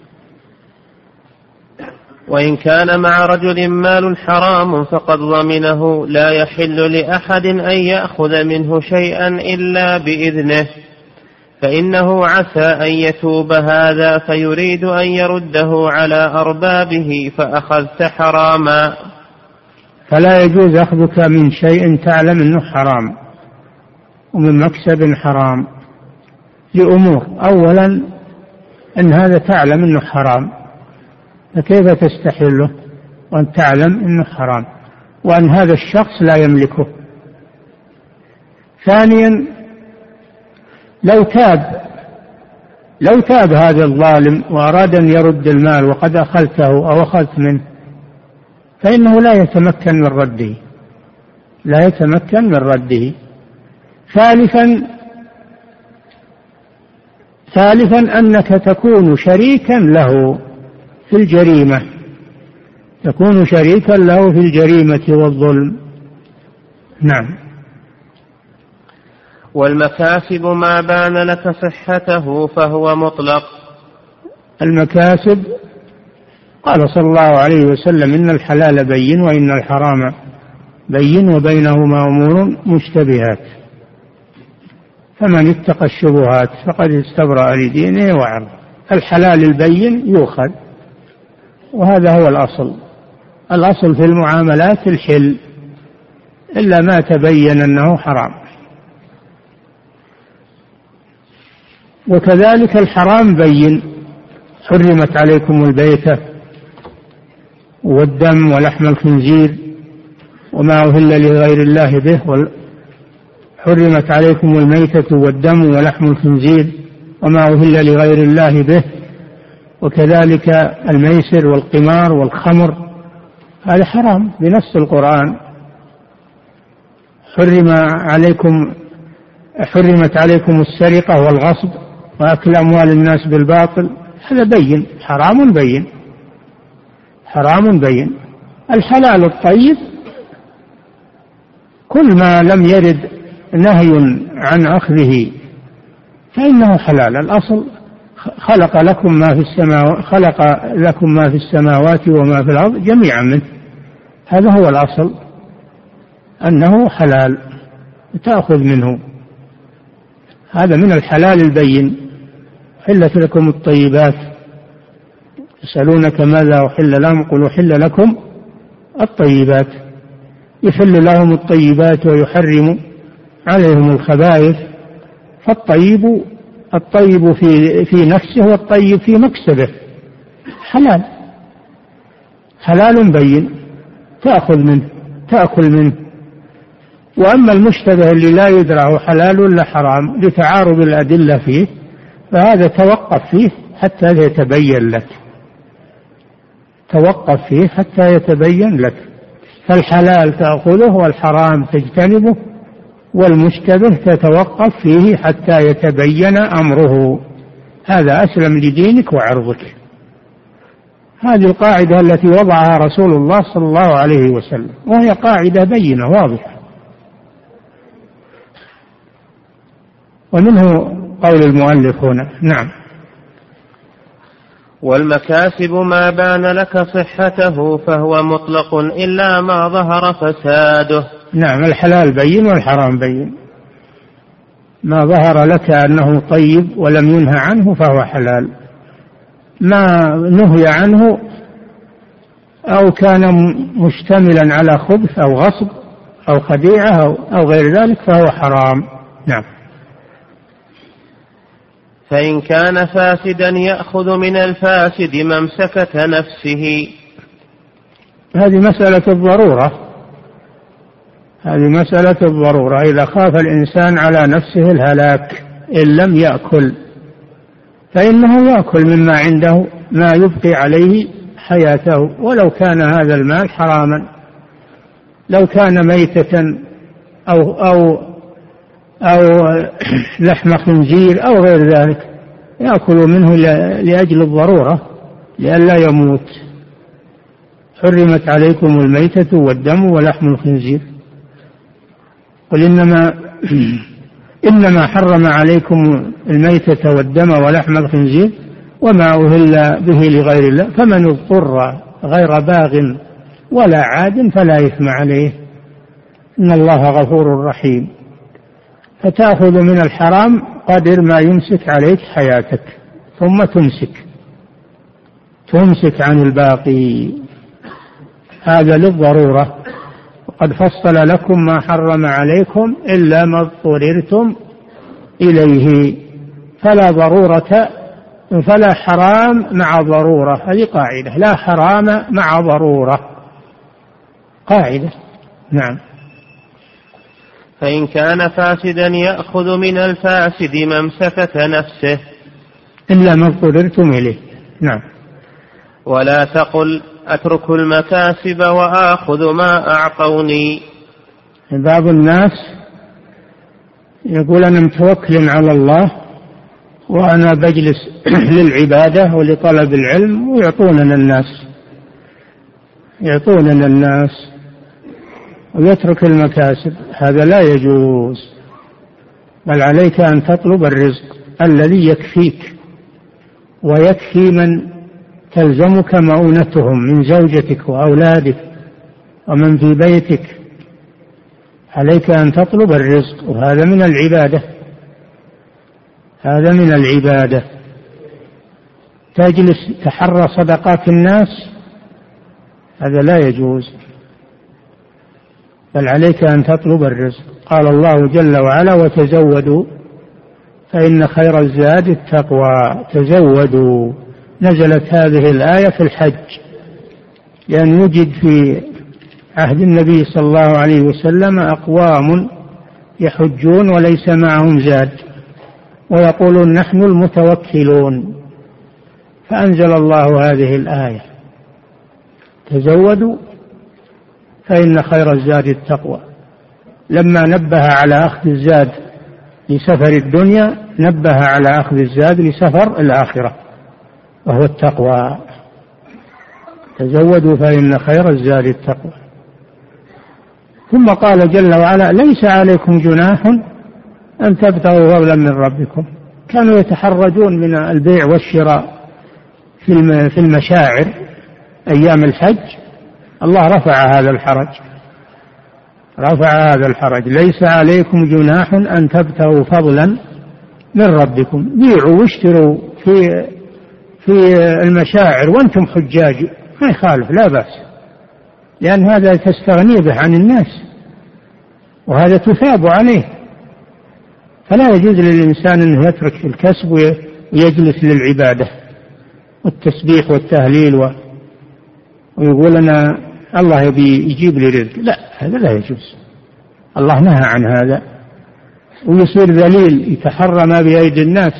وإن كان مع رجل مال حرام فقد ضمنه لا يحل لأحد أن يأخذ منه شيئا إلا بإذنه، فإنه عسى أن يتوب هذا فيريد أن يرده على أربابه فأخذت حراما. فلا يجوز أخذك من شيء تعلم أنه حرام ومن مكسب حرام لأمور. أولا أن هذا تعلم أنه حرام، فكيف تستحله وأن تعلم أنه حرام وأن هذا الشخص لا يملكه. ثانيا لو تاب لو تاب هذا الظالم وأراد أن يرد المال وقد أخذته أو أخذت منه فإنه لا يتمكن من رده لا يتمكن من رده. ثالثا ثالثا أنك تكون شريكا له في الجريمة تكون شريكا له في الجريمة والظلم. نعم. والمكاسب ما بان لك صحته فهو مطلق. المكاسب قال صلى الله عليه وسلم إن الحلال بين وإن الحرام بين وبينهما أمور مشتبهات، فمن اتقى الشبهات فقد استبرأ لدينه وعرضه. الحلال البين يؤخذ، وهذا هو الأصل. الأصل في المعاملات الحل إلا ما تبين أنه حرام. وكذلك الحرام بين، حرمت عليكم البيتة والدم ولحم الخنزير وما أهل لغير الله به، حرمت عليكم الميتة والدم ولحم الخنزير وما أهل لغير الله به، وكذلك الميسر والقمار والخمر، هذا حرام بنص القرآن. حرم عليكم حرمت عليكم السرقة والغصب وأكل أموال الناس بالباطل، هذا بين، حرام بين حرام بين. الحلال الطيب كل ما لم يرد نهي عن أخذه فإنه حلال. الأصل خلق لكم ما في السماوات خلق لكم ما في السماوات وما في الأرض جميعا منه، هذا هو الأصل أنه حلال تأخذ منه، هذا من الحلال البين. حلت لكم الطيبات، يسألونك ماذا أحل لهم قل أحل لكم الطيبات، يحل لهم الطيبات ويحرم عليهم الخبائث. فالطيب الطيب في في نفسه والطيب في مكسبه حلال حلال بين تأخذ منه تأكل منه. وأما المشتبه اللي لا يدرى حلال ولا حرام لتعارض الأدلة فيه فهذا توقف فيه حتى يتبين لك توقف فيه حتى يتبين لك. فالحلال تأخذه والحرام تجتنبه، والمشتبه تتوقف فيه حتى يتبين أمره، هذا أسلم لدينك وعرضك. هذه القاعدة التي وضعها رسول الله صلى الله عليه وسلم، وهي قاعدة بينة واضحة. ومنه قول المؤلف هنا. نعم. والمكاسب ما بان لك صحته فهو مطلق إلا ما ظهر فساده. نعم، الحلال بين والحرام بين. ما ظهر لك أنه طيب ولم ينهى عنه فهو حلال، ما نهي عنه أو كان مشتملا على خبث أو غصب أو خديعة أو, أو غير ذلك فهو حرام. نعم. فإن كان فاسدا يأخذ من الفاسد ممسكة نفسه. هذه مسألة الضرورة هذه مسألة الضرورة إذا خاف الإنسان على نفسه الهلاك إن لم يأكل فإنه يأكل مما عنده ما يبقي عليه حياته، ولو كان هذا المال حراما، لو كان ميتة أو, أو أو لحم خنزير أو غير ذلك، يأكلوا منه لأجل الضرورة لئلا يموت. حرمت عليكم الميتة والدم ولحم الخنزير. قل إنما إنما حرم عليكم الميتة والدم ولحم الخنزير وما أهل به لغير الله فمن اضطر غير باغ ولا عاد فلا إثم عليه إن الله غفور رحيم. فتأخذ من الحرام قدر ما يمسك عليك حياتك ثم تمسك تمسك عن الباقي، هذا للضرورة. وقد فصل لكم ما حرم عليكم إلا ما اضطررتم إليه، فلا ضرورة فلا حرام مع ضرورة، هذه قاعدة، لا حرام مع ضرورة، قاعدة. نعم. فإن كان فاسدا يأخذ من الفاسد ممسكة نفسه إلا ما اضطررتم إليه. نعم. ولا تقل أترك المكاسب وآخذ ما أعطوني. بعض الناس يقول أنا متوكل على الله وأنا بجلس للعبادة ولطلب العلم ويعطوننا الناس يعطوننا الناس ويترك المكاسب، هذا لا يجوز، بل عليك أن تطلب الرزق الذي يكفيك ويكفي من تلزمك مؤونتهم من زوجتك وأولادك ومن في بيتك، عليك أن تطلب الرزق، وهذا من العبادة، هذا من العبادة. تجلس تحرى صدقات الناس، هذا لا يجوز، بل عليك أن تطلب الرزق. قال الله جل وعلا وتزودوا فإن خير الزاد التقوى، تزودوا. نزلت هذه الآية في الحج، لأن يوجد في عهد النبي صلى الله عليه وسلم أقوام يحجون وليس معهم زاد ويقولون نحن المتوكلون، فأنزل الله هذه الآية تزودوا فإن خير الزاد التقوى. لما نبه على أخذ الزاد لسفر الدنيا نبه على أخذ الزاد لسفر الآخرة وهو التقوى. تزودوا فإن خير الزاد التقوى. ثم قال جل وعلا ليس عليكم جناح أن تبتغوا فضلا من ربكم. كانوا يتحرجون من البيع والشراء في المشاعر أيام الحج، الله رفع هذا الحرج، رفع هذا الحرج. ليس عليكم جناح أن تبتغوا فضلا من ربكم، بيعوا واشتروا في في المشاعر وأنتم حجاج، ما يخالف، لا بأس، لأن هذا تستغني به عن الناس وهذا تثاب عليه. فلا يجوز للإنسان أن يترك الكسب ويجلس للعبادة والتسبيح والتهليل ويقول أنا الله يبي يجيب لي رزق، لا، هذا لا يجوز، الله نهى عن هذا، ويصير ذليل يتحرى ما بأيدي الناس.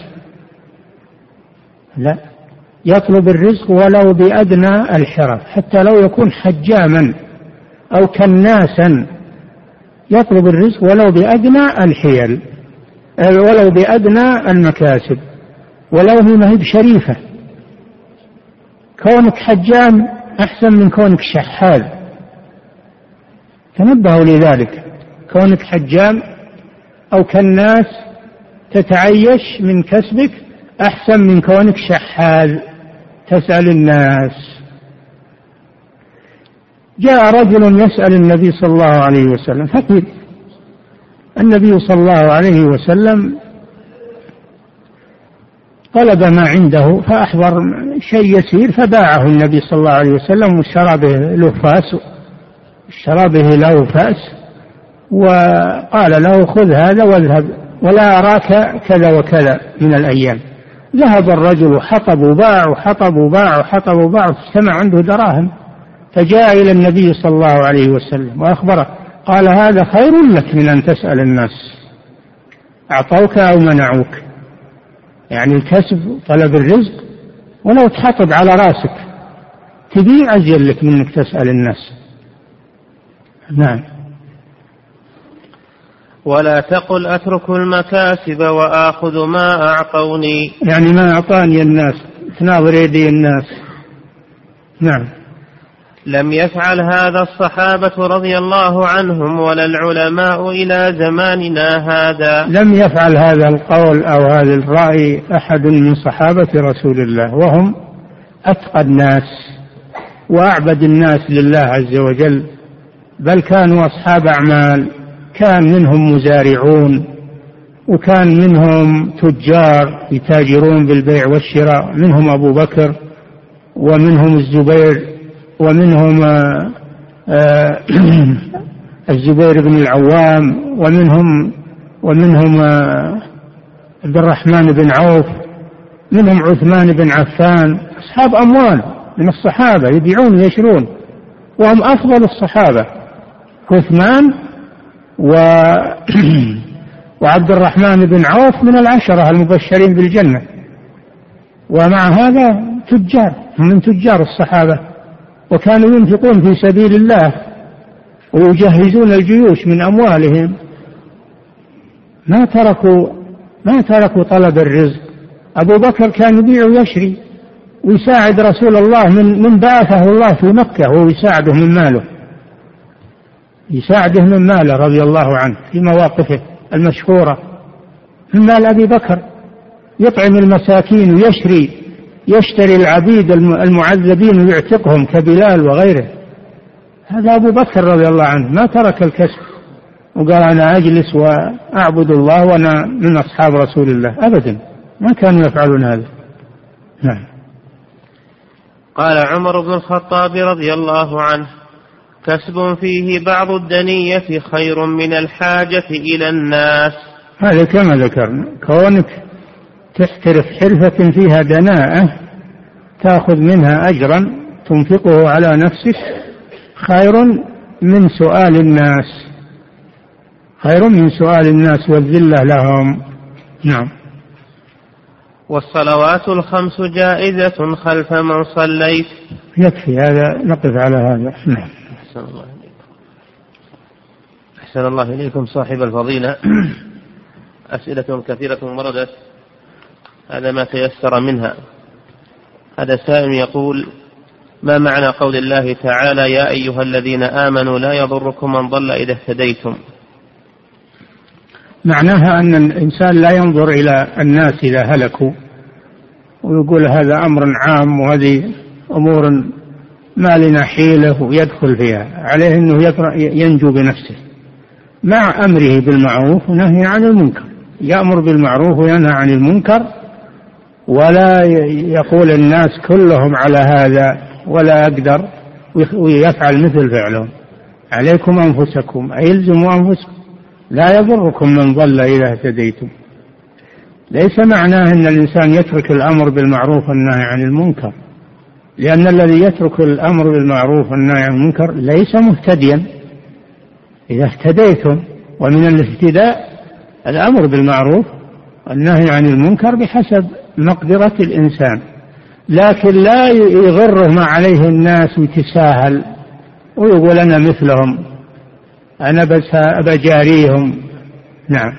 لا، يطلب الرزق ولو بأدنى الحرف، حتى لو يكون حجاما أو كناسا، يطلب الرزق ولو بأدنى الحيل، ولو بأدنى المكاسب، ولو هي ما هي بشريفة. كونك حجام أحسن من كونك شحاذ، تنبهوا لذلك. كونك حجام أو كناس تتعيش من كسبك أحسن من كونك شحاذ تسأل الناس. جاء رجل يسأل النبي صلى الله عليه وسلم فقير، النبي صلى الله عليه وسلم طلب ما عنده فأحضر شيء يسير فباعه النبي صلى الله عليه وسلم واشترى به له فاس، اشترى به له فاس وقال له خذ هذا واذهب ولا أراك كذا وكذا من الأيام. ذهب الرجل وحطب وباع وحطب وباع وحطب وباع واجتمع عنده دراهم، فجاء إلى النبي صلى الله عليه وسلم وأخبره، قال هذا خير لك من أن تسأل الناس، أعطوك أو منعوك. يعني الكسب طلب الرزق ولو تحطب على راسك تبيع أجل لك من أنك تسأل الناس. نعم. ولا تقل أترك المكاسب وآخذ ما أعطوني، يعني ما أعطاني الناس، تناظر يدي الناس. نعم. لم يفعل هذا الصحابة رضي الله عنهم ولا العلماء إلى زماننا هذا. لم يفعل هذا القول أو هذا الرأي أحد من صحابة رسول الله، وهم أتقى الناس وأعبد الناس لله عز وجل، بل كانوا أصحاب أعمال، كان منهم مزارعون وكان منهم تجار يتاجرون بالبيع والشراء، منهم أبو بكر ومنهم الزبير ومنهم الزبير بن العوام ومنهم ومنهم عبد الرحمن بن عوف، منهم عثمان بن عفان، أصحاب أموال من الصحابة يبيعون ويشرون، وهم أفضل الصحابة، عثمان و وعبد الرحمن بن عوف من العشرة المبشرين بالجنة، ومع هذا تجار، من تجار الصحابة، وكانوا ينفقون في سبيل الله ويجهزون الجيوش من أموالهم، ما تركوا ما تركوا طلب الرزق. أبو بكر كان يبيع ويشري ويساعد رسول الله من من بعثه الله في مكة، وهو يساعده من ماله، يساعده من ماله رضي الله عنه في مواقفه المشهورة، من مال أبي بكر، يطعم المساكين ويشري يشتري العبيد المعذبين ويعتقهم كبلال وغيره. هذا أبو بكر رضي الله عنه ما ترك الكسب وقال أنا أجلس وأعبد الله وأنا من أصحاب رسول الله، أبدا ما كانوا يفعلون هذا. نعم. قال عمر بن الخطاب رضي الله عنه: كسب فيه بعض الدنية خير من الحاجة إلى الناس. هذا كما ذكرنا، كونك تحترف حرفة فيها دناءة تأخذ منها أجرا تنفقه على نفسك خير من سؤال الناس، خير من سؤال الناس والذلة لهم. نعم. والصلوات الخمس جائزة خلف من صليت. يكفي هذا، نقف على هذا. نعم. أحسن الله إليكم. أحسن الله إليكم صاحب الفضيلة. أسئلة كثيرة وردت، هذا ما تيسر منها. هذا سائل يقول: ما معنى قول الله تعالى: يا أيها الذين آمنوا لا يضركم من ضل إذا اهتديتم؟ معناها أن الإنسان لا ينظر إلى الناس إذا هلكوا ويقول هذا أمر عام وهذه أمور ما لنا حيلة ويدخل فيها، عليه أنه ينجو بنفسه مع أمره بالمعروف ونهي عن المنكر، يأمر بالمعروف وينهى عن المنكر، ولا يقول الناس كلهم على هذا ولا أقدر ويفعل مثل فعلهم. عليكم أنفسكم، أي يلزموا أنفسكم، لا يضركم من ضل إذا اهتديتم. ليس معناه أن الإنسان يترك الأمر بالمعروف والنهي عن المنكر، لأن الذي يترك الأمر بالمعروف والنهي عن المنكر ليس مهتديا. إذا اهتديتم، ومن الاهتداء الأمر بالمعروف والنهي عن المنكر بحسب مقدرة الإنسان، لكن لا يغره ما عليه الناس ويتساهل ويقول أنا مثلهم، أنا بس أبجاريهم. نعم.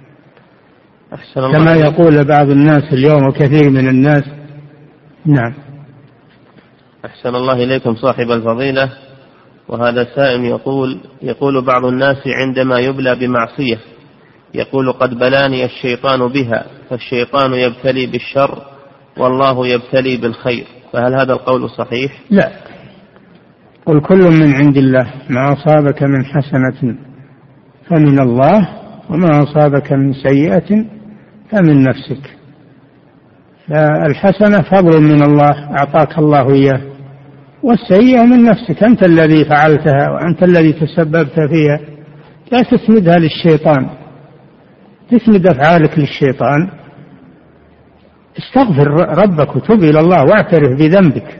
كما يقول بعض الناس اليوم وكثير من الناس. نعم. أحسن الله إليكم صاحب الفضيلة. وهذا سائل يقول: يقول بعض الناس عندما يبلى بمعصية يقول: قد بلاني الشيطان بها، فالشيطان يبتلي بالشر والله يبتلي بالخير، فهل هذا القول صحيح؟ لا، قل كل من عند الله، ما أصابك من حسنة فمن الله وما أصابك من سيئة فمن نفسك. فالحسنة فضل من الله أعطاك الله إياه، والسيئة من نفسك، أنت الذي فعلتها وأنت الذي تسببت فيها، لا تسندها للشيطان، تسند أفعالك للشيطان. استغفر ربك وتب إلى الله واعترف بذنبك.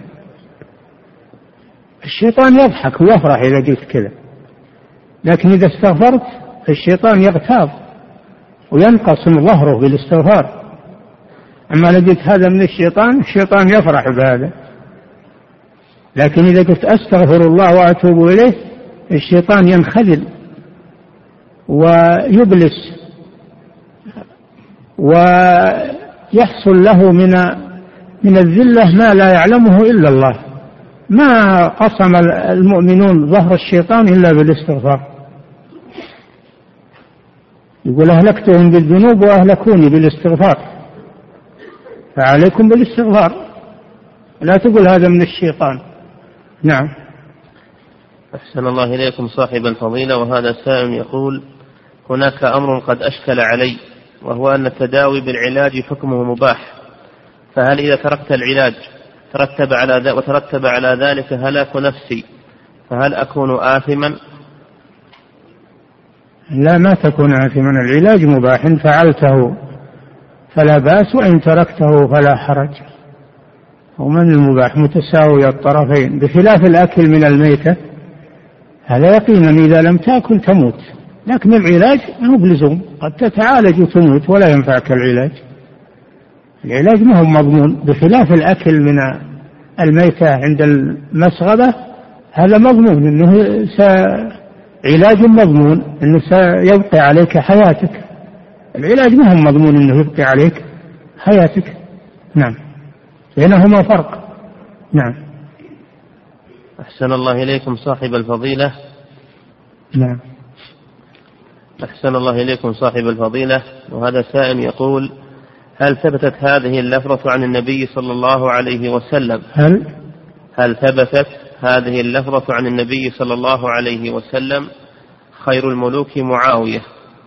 الشيطان يضحك ويفرح إذا قلت كذا، لكن إذا استغفرت الشيطان يغتاظ وينقسم ظهره بالاستغفار. أما لو قلت هذا من الشيطان، الشيطان يفرح بهذا، لكن إذا قلت أستغفر الله وأتوب إليه الشيطان ينخذل ويبلس ويحصل له من من الذلة ما لا يعلمه إلا الله. ما قسم المؤمنون ظهر الشيطان إلا بالاستغفار. يقول أهلكتهم بالذنوب وأهلكوني بالاستغفار، فعليكم بالاستغفار، لا تقول هذا من الشيطان. نعم. أحسن الله إليكم صاحب الفضيلة. وهذا السائل يقول: هناك أمر قد أشكل علي، وهو أن التداوي بالعلاج حكمه مباح، فهل إذا تركت العلاج ترتب على ذلك وترتب على ذلك هلاك نفسي، فهل أكون آثما؟ لا، ما تكون آثما. العلاج مباح، إن فعلته فلا بأس، وإن تركته فلا حرج. ومن المباح متساوي الطرفين، بخلاف الأكل من الميتة، هذا يقينا إذا لم تأكل تموت، لكن العلاج مو بلزوم، قد تتعالج وتموت ولا ينفعك العلاج. العلاج ما هو مضمون، بخلاف الأكل من الميتة عند المسغبة، هذا مضمون، إنه علاج مضمون أنه سيبقي عليك حياتك. العلاج ما هو مضمون أنه يبقي عليك حياتك. نعم، بينهما فرق. نعم. أحسن الله إليكم صاحب الفضيلة. نعم. أحسن الله إليكم صاحب الفضيلة. وهذا سائل يقول: هل ثبتت هذه اللفظة عن النبي صلى الله عليه وسلم؟ هل هل ثبتت هذه اللفظة عن النبي صلى الله عليه وسلم: خير الملوك معاوية؟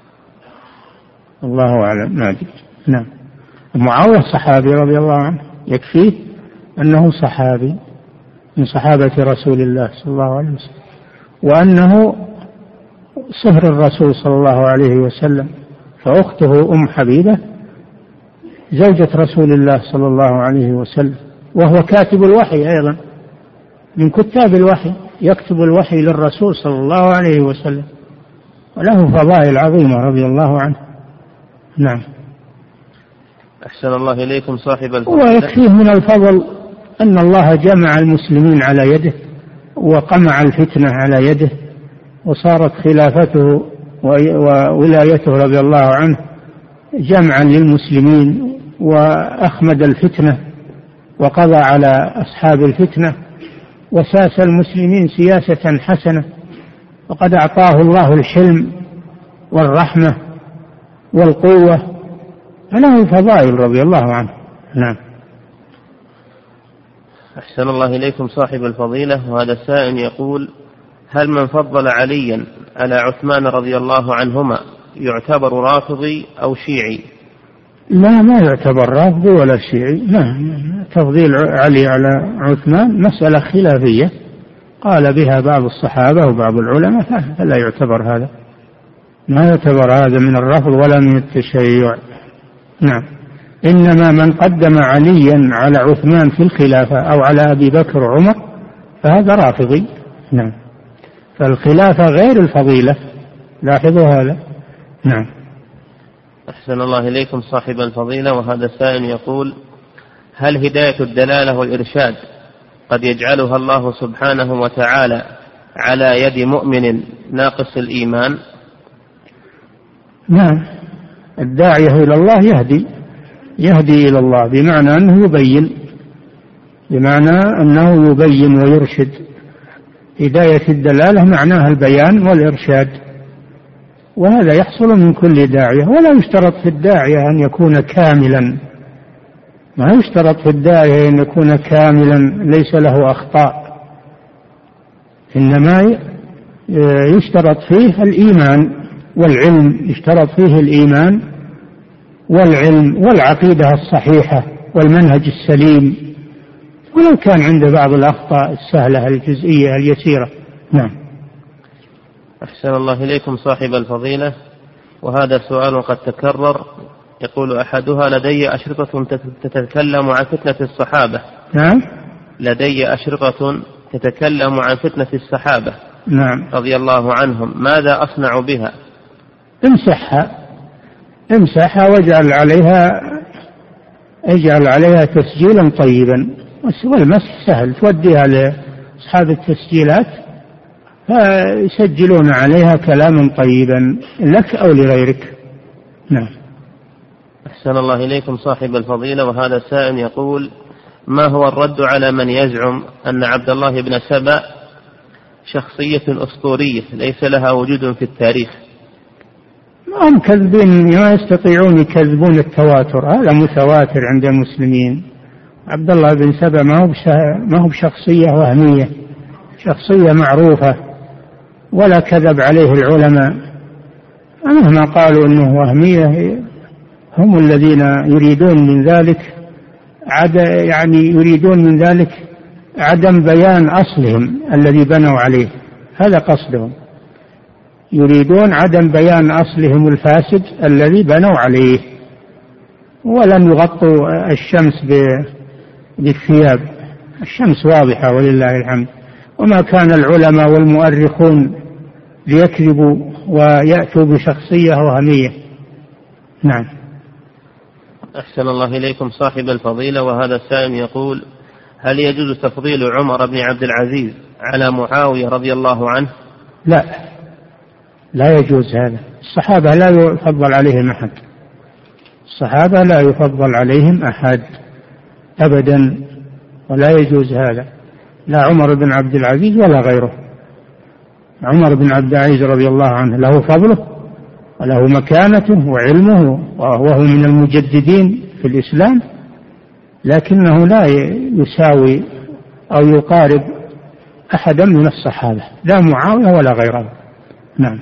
الله أعلم، ما أدري. نعم. معاوية صحابي رضي الله عنه، يكفيه أنه صحابي من صحابة رسول الله صلى الله عليه وسلم، وأنه صهر الرسول صلى الله عليه وسلم، فأخته أم حبيبة زوجة رسول الله صلى الله عليه وسلم، وهو كاتب الوحي أيضا، من كتاب الوحي، يكتب الوحي للرسول صلى الله عليه وسلم، وله فضائل عظيمة رضي الله عنه. نعم. أحسن الله إليكم صاحب الفضل. ويكفيه من الفضل أن الله جمع المسلمين على يده، وقمع الفتنة على يده، وصارت خلافته وولايته رضي الله عنه جمعا للمسلمين، وأخمد الفتنة وقضى على أصحاب الفتنة، وساس المسلمين سياسة حسنة، وقد أعطاه الله الحلم والرحمة والقوة، فله فضائل رضي الله عنه. نعم. أحسن الله إليكم صاحب الفضيلة. وهذا السائل يقول: هل من فضل عليا على عثمان رضي الله عنهما يعتبر رافضي أو شيعي؟ لا، ما يعتبر رافضي ولا شيعي. لا، تفضيل علي على عثمان مسألة خلافية قال بها بعض الصحابة وبعض العلماء، فلا يعتبر هذا، ما يعتبر هذا من الرفض ولا من التشيع. نعم. إنما من قدم عليا على عثمان في الخلافة أو على أبي بكر وعمر فهذا رافضي. نعم. فالخلافة غير الفضيلة، لاحظوا هذا. نعم. أحسن الله إليكم صاحب الفضيلة. وهذا السائل يقول: هل هداية الدلالة والإرشاد قد يجعلها الله سبحانه وتعالى على يد مؤمن ناقص الإيمان؟ نعم، الداعية إلى الله يهدي يهدي إلى الله، بمعنى أنه يبين بمعنى أنه يبين ويرشد. هداية الدلالة معناها البيان والإرشاد، وهذا يحصل من كل داعية، ولا يشترط في الداعية أن يكون كاملا، ما يشترط في الداعية أن يكون كاملا ليس له أخطاء، إنما يشترط فيه الإيمان والعلم، يشترط فيه الإيمان والعلم والعقيدة الصحيحة والمنهج السليم، ولو كان عنده بعض الأخطاء السهلة الجزئية اليسيرة. نعم. أحسن الله إليكم صاحب الفضيلة. وهذا سؤال قد تكرر، يقول أحدها: لدي أشرطة تتكلم عن فتنة الصحابة. نعم. لدي أشرطة تتكلم عن فتنة الصحابة نعم رضي الله عنهم، ماذا أصنع بها؟ امسحها امسحها واجعل عليها اجعل عليها تسجيلا طيبا، والمسح سهل، توديها لأصحاب التسجيلات فيسجلون عليها كلاما طيبا لك أو لغيرك. نعم. أحسن الله إليكم صاحب الفضيلة. وهذا سائل يقول: ما هو الرد على من يزعم أن عبد الله بن سبأ شخصية أسطورية ليس لها وجود في التاريخ؟ ما هم كذبين، ما يستطيعون يكذبون التواتر، هذا متواتر عند المسلمين. عبد الله بن سبأ ما هو ما هو بشخصية وهمية، شخصية معروفة ولا كذب عليه العلماء. مهما قالوا أنه وهمية هم الذين يريدون من ذلك عد يعني يريدون من ذلك عدم بيان أصلهم الذي بنوا عليه، هذا قصدهم، يريدون عدم بيان أصلهم الفاسد الذي بنوا عليه، ولم يغطوا الشمس بالثياب، الشمس واضحة ولله الحمد. وما كان العلماء والمؤرخون ليكذبوا ويأتوا بشخصية وهمية. نعم. أحسن الله إليكم صاحب الفضيلة. وهذا السائل يقول: هل يجوز تفضيل عمر بن عبد العزيز على معاوية رضي الله عنه؟ لا، لا يجوز هذا. الصحابة لا يفضل عليهم أحد، الصحابة لا يفضل عليهم أحد أبدا، ولا يجوز هذا، لا عمر بن عبد العزيز ولا غيره. عمر بن عبد العزيز رضي الله عنه له فضله وله مكانته وعلمه، وهو من المجددين في الإسلام، لكنه لا يساوي أو يقارب أحدا من الصحابة، لا معاوية ولا غيره. نعم.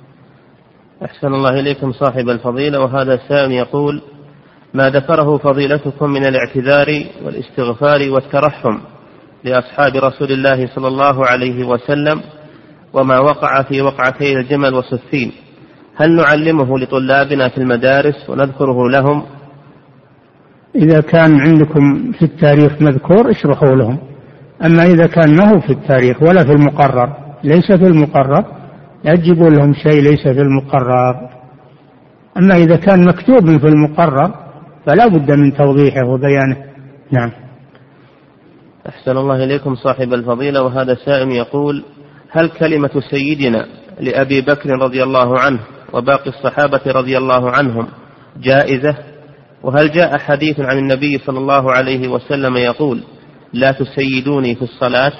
أحسن الله إليكم صاحب الفضيلة. وهذا السائل يقول: ما ذكره فضيلتكم من الاعتذار والاستغفار والترحم لأصحاب رسول الله صلى الله عليه وسلم وما وقع في وقعتي الجمل وصفين، هل نعلمه لطلابنا في المدارس ونذكره لهم؟ إذا كان عندكم في التاريخ مذكور اشرحوا لهم، أما إذا كان ما هو في التاريخ ولا في المقرر، ليس في المقرر، لا تجيبوا لهم شيء ليس في المقرر. أما إذا كان مكتوب في المقرر فلا بد من توضيحه وبيانه. نعم. أحسن الله إليكم صاحب الفضيلة. وهذا سائل يقول: هل كلمة سيدنا لأبي بكر رضي الله عنه وباقي الصحابة رضي الله عنهم جائزة؟ وهل جاء حديث عن النبي صلى الله عليه وسلم يقول: لا تسيدوني في الصلاة؟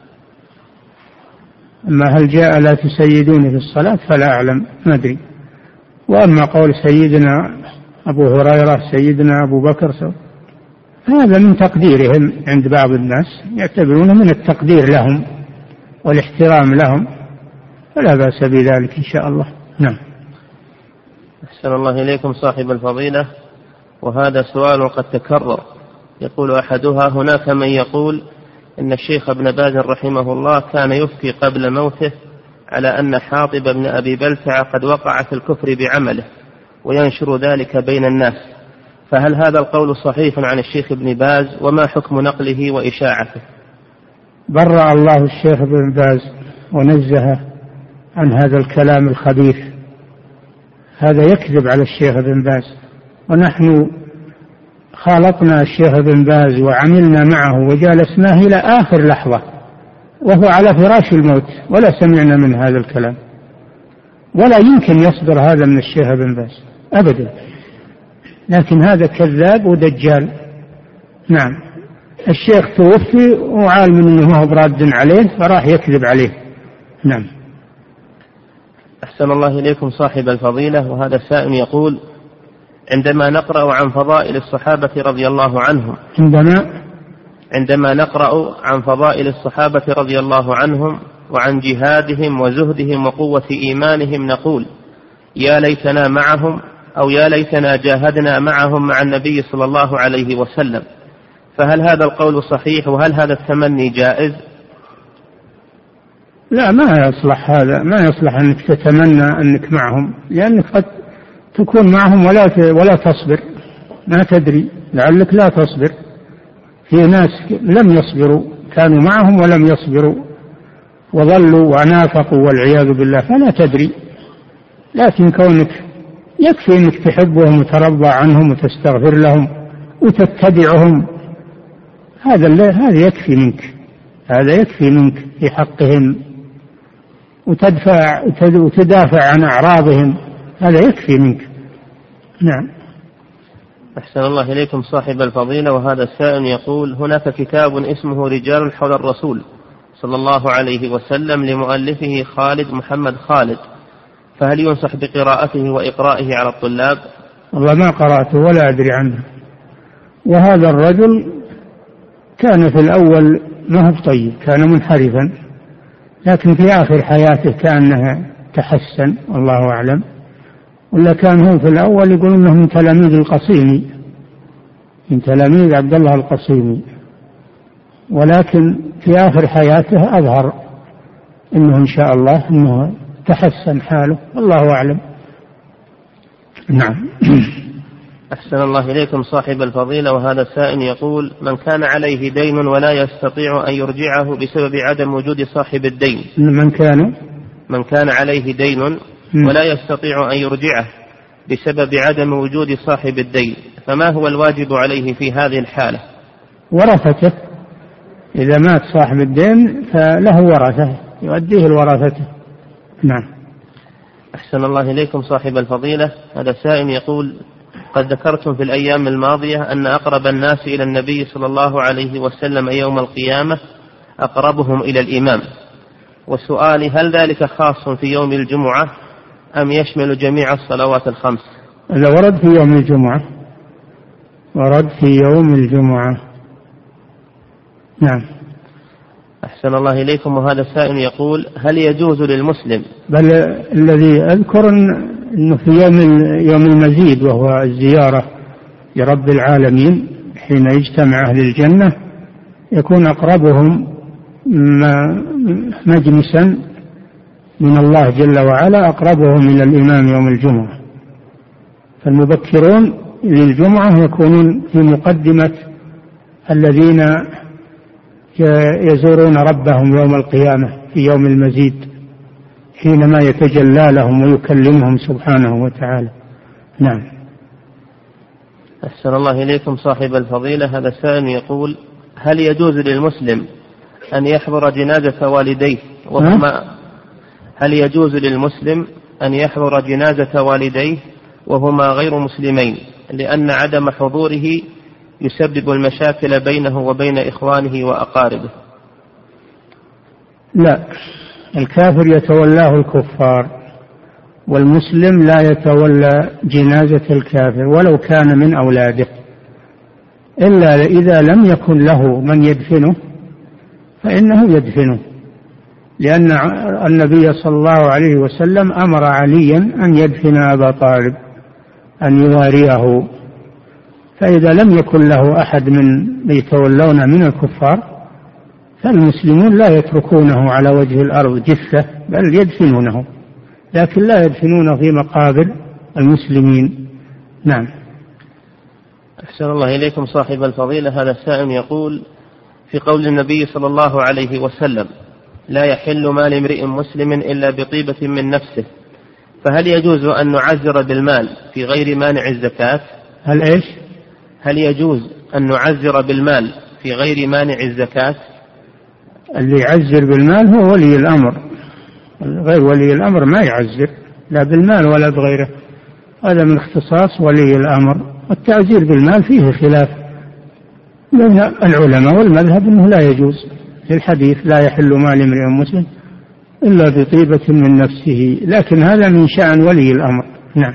أما هل جاء لا تسيدوني في الصلاة فلا أعلم، ما أدري. وأما قول سيدنا أبو هريرة سيدنا أبو بكر هذا من تقديرهم عند بعض الناس، يعتبرونه من التقدير لهم والاحترام لهم، فلا بأس بذلك إن شاء الله. نعم. أحسن الله إليكم صاحب الفضيلة. وهذا سؤال قد تكرر، يقول أحدها: هناك من يقول إن الشيخ ابن باز رحمه الله كان يفتي قبل موته على أن حاطب بن أبي بلتع قد وقع في الكفر بعمله وينشر ذلك بين الناس، فهل هذا القول صحيح عن الشيخ ابن باز؟ وما حكم نقله وإشاعته؟ برأ الله الشيخ ابن باز ونزه عن هذا الكلام الخبيث، هذا يكذب على الشيخ ابن باز، ونحن خالطنا الشيخ ابن باز وعملنا معه وجالسناه إلى آخر لحظة وهو على فراش الموت، ولا سمعنا من هذا الكلام، ولا يمكن يصدر هذا من الشيخ ابن باز أبدا، لكن هذا كذاب ودجال. نعم. الشيخ توفي وعالم أنه ما هو براد عليه فراح يكذب عليه. نعم. أحسن الله إليكم صاحب الفضيلة. وهذا السائل يقول: عندما نقرأ عن فضائل الصحابة رضي الله عنهم عندما عندما نقرأ عن فضائل الصحابة رضي الله عنهم وعن جهادهم وزهدهم وقوة إيمانهم نقول: يا ليتنا معهم، أو يا ليتنا جاهدنا معهم مع النبي صلى الله عليه وسلم، فهل هذا القول صحيح؟ وهل هذا التمني جائز؟ لا، ما يصلح هذا، ما يصلح أنك تتمنى أنك معهم، لأنك قد تكون معهم ولا ولا تصبر، ما تدري، لعلك لا تصبر. في ناس لم يصبروا، كانوا معهم ولم يصبروا وظلوا ونافقوا والعياذ بالله، فلا تدري. لكن كونك يكفي أنك تحبهم وترضى عنهم وتستغفر لهم وتتبعهم، هذا هذا يكفي منك، هذا يكفي منك في حقهم. وتدفع وتدافع عن أعراضهم، هذا يكفي منك. نعم. أحسن الله إليكم صاحب الفضيلة، وهذا السائل يقول: هناك كتاب اسمه رجال حول الرسول صلى الله عليه وسلم لمؤلفه خالد محمد خالد، فهل ينصح بقراءته وإقرائه على الطلاب؟ والله ما قرأته ولا أدري عنه. وهذا الرجل كان في الأول ما هو طيب، كان منحرفا، لكن في آخر حياته كأنه تحسن، والله أعلم. ولا كان هو في الأول يقول إنه من تلاميذ القصيمي، من تلاميذ عبد الله القصيمي، ولكن في آخر حياته أظهر إنه إن شاء الله إنه تحسن حاله، والله أعلم. نعم. أحسن الله إليكم صاحب الفضيلة، وهذا السائل يقول: من كان عليه دين ولا يستطيع أن يرجعه بسبب عدم وجود صاحب الدين. من كان من كان عليه دين ولا يستطيع أن يرجعه بسبب عدم وجود صاحب الدين، فما هو الواجب عليه في هذه الحالة؟ ورثته، إذا مات صاحب الدين فله ورثة يؤديه الورثته. نعم. أحسن الله إليكم صاحب الفضيلة، هذا سائل يقول: قد ذكرتم في الأيام الماضية أن أقرب الناس إلى النبي صلى الله عليه وسلم يوم القيامة أقربهم إلى الإمام، وسؤالي: هل ذلك خاص في يوم الجمعة أم يشمل جميع الصلوات الخمس؟ إذا ورد في يوم الجمعة، ورد في يوم الجمعة. نعم. أحسن الله إليكم، وهذا السائل يقول: هل يجوز للمسلم؟ بل الذي أذكر أنه في يوم يوم المزيد، وهو الزيارة لرب العالمين حين يجتمع أهل الجنة، يكون أقربهم مجلسا من الله جل وعلا أقربهم إلى الإمام يوم الجمعة. فالمبكرون للجمعة يكونون في مقدمة الذين يزورون ربهم يوم القيامة في يوم المزيد، حينما يتجلى لهم ويكلمهم سبحانه وتعالى. نعم. أحسن الله إليكم صاحب الفضيلة، هذا السائل يقول: هل يجوز للمسلم أن يحضر جنازة والديه وهما هل يجوز للمسلم أن يحضر جنازة والديه وهما غير مسلمين، لأن عدم حضوره يسبب المشاكل بينه وبين إخوانه وأقاربه؟ لا، الكافر يتولاه الكفار، والمسلم لا يتولى جنازة الكافر ولو كان من أولاده، إلا إذا لم يكن له من يدفنه فإنه يدفنه، لأن النبي صلى الله عليه وسلم أمر عليا أن يدفن أبا طالب، أن يواريه. فإذا لم يكن له أحد من يتولون من الكفار فالمسلمون لا يتركونه على وجه الأرض جثة، بل يدفنونه، لكن لا يدفنونه في مقابر المسلمين. نعم. أحسن الله إليكم صاحب الفضيلة، هذا السائل يقول: في قول النبي صلى الله عليه وسلم: لا يحل مال امرئ مسلم إلا بطيبة من نفسه، فهل يجوز أن نعزر بالمال في غير مانع الزكاة؟ هل إيش؟ هل يجوز أن نعزر بالمال في غير مانع الزكاة؟ اللي يعزر بالمال هو ولي الأمر، غير ولي الأمر ما يعزر لا بالمال ولا بغيره، هذا من اختصاص ولي الأمر. والتعزير بالمال فيه خلاف بين العلماء، والمذهب أنه لا يجوز، في الحديث: لا يحل مال امرئ مسلم إلا بطيبة من نفسه، لكن هذا من شأن ولي الأمر. نعم.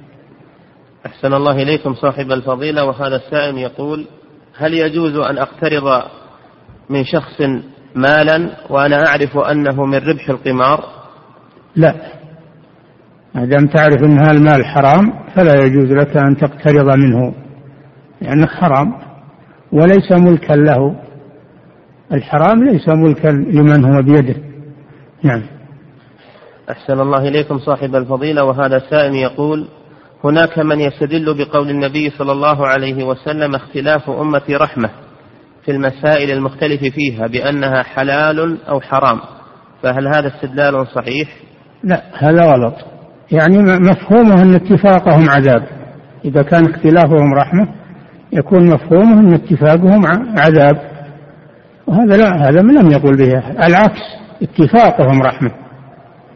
أحسن الله إليكم صاحب الفضيلة، وهذا السائل يقول: هل يجوز أن أقترض من شخص مالا وأنا أعرف أنه من ربح القمار؟ لا، ما دام تعرف أن هذا المال حرام فلا يجوز لك أن تقترض منه، لأنه حرام وليس ملكا له، الحرام ليس ملكا لمن هو بيده. نعم. أحسن الله إليكم صاحب الفضيلة، وهذا سائل يقول: هناك من يستدل بقول النبي صلى الله عليه وسلم: اختلاف أمتي رحمة، في المسائل المختلف فيها بأنها حلال أو حرام، فهل هذا استدلال صحيح؟ لا، هذا غلط، يعني مفهومه أن اتفاقهم عذاب، إذا كان اختلافهم رحمة يكون مفهومه أن اتفاقهم عذاب، وهذا لا، هذا من لم يقول به، العكس، اتفاقهم رحمة،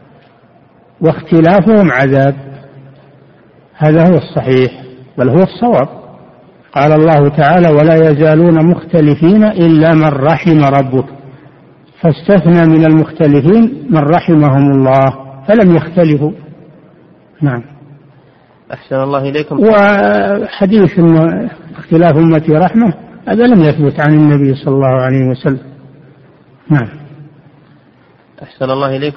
واختلافهم عذاب. هذا هو الصحيح بل هو الصواب. قال الله تعالى ولا يزالون مختلفين إلا من رحم ربك، فاستثنى من المختلفين من رحمهم الله فلم يختلفوا. نعم. أحسن الله إليكم. وحديث إن اختلاف أمتي رحمة هذا لم يثبت عن النبي صلى الله عليه وسلم. نعم. أحسن الله إليكم.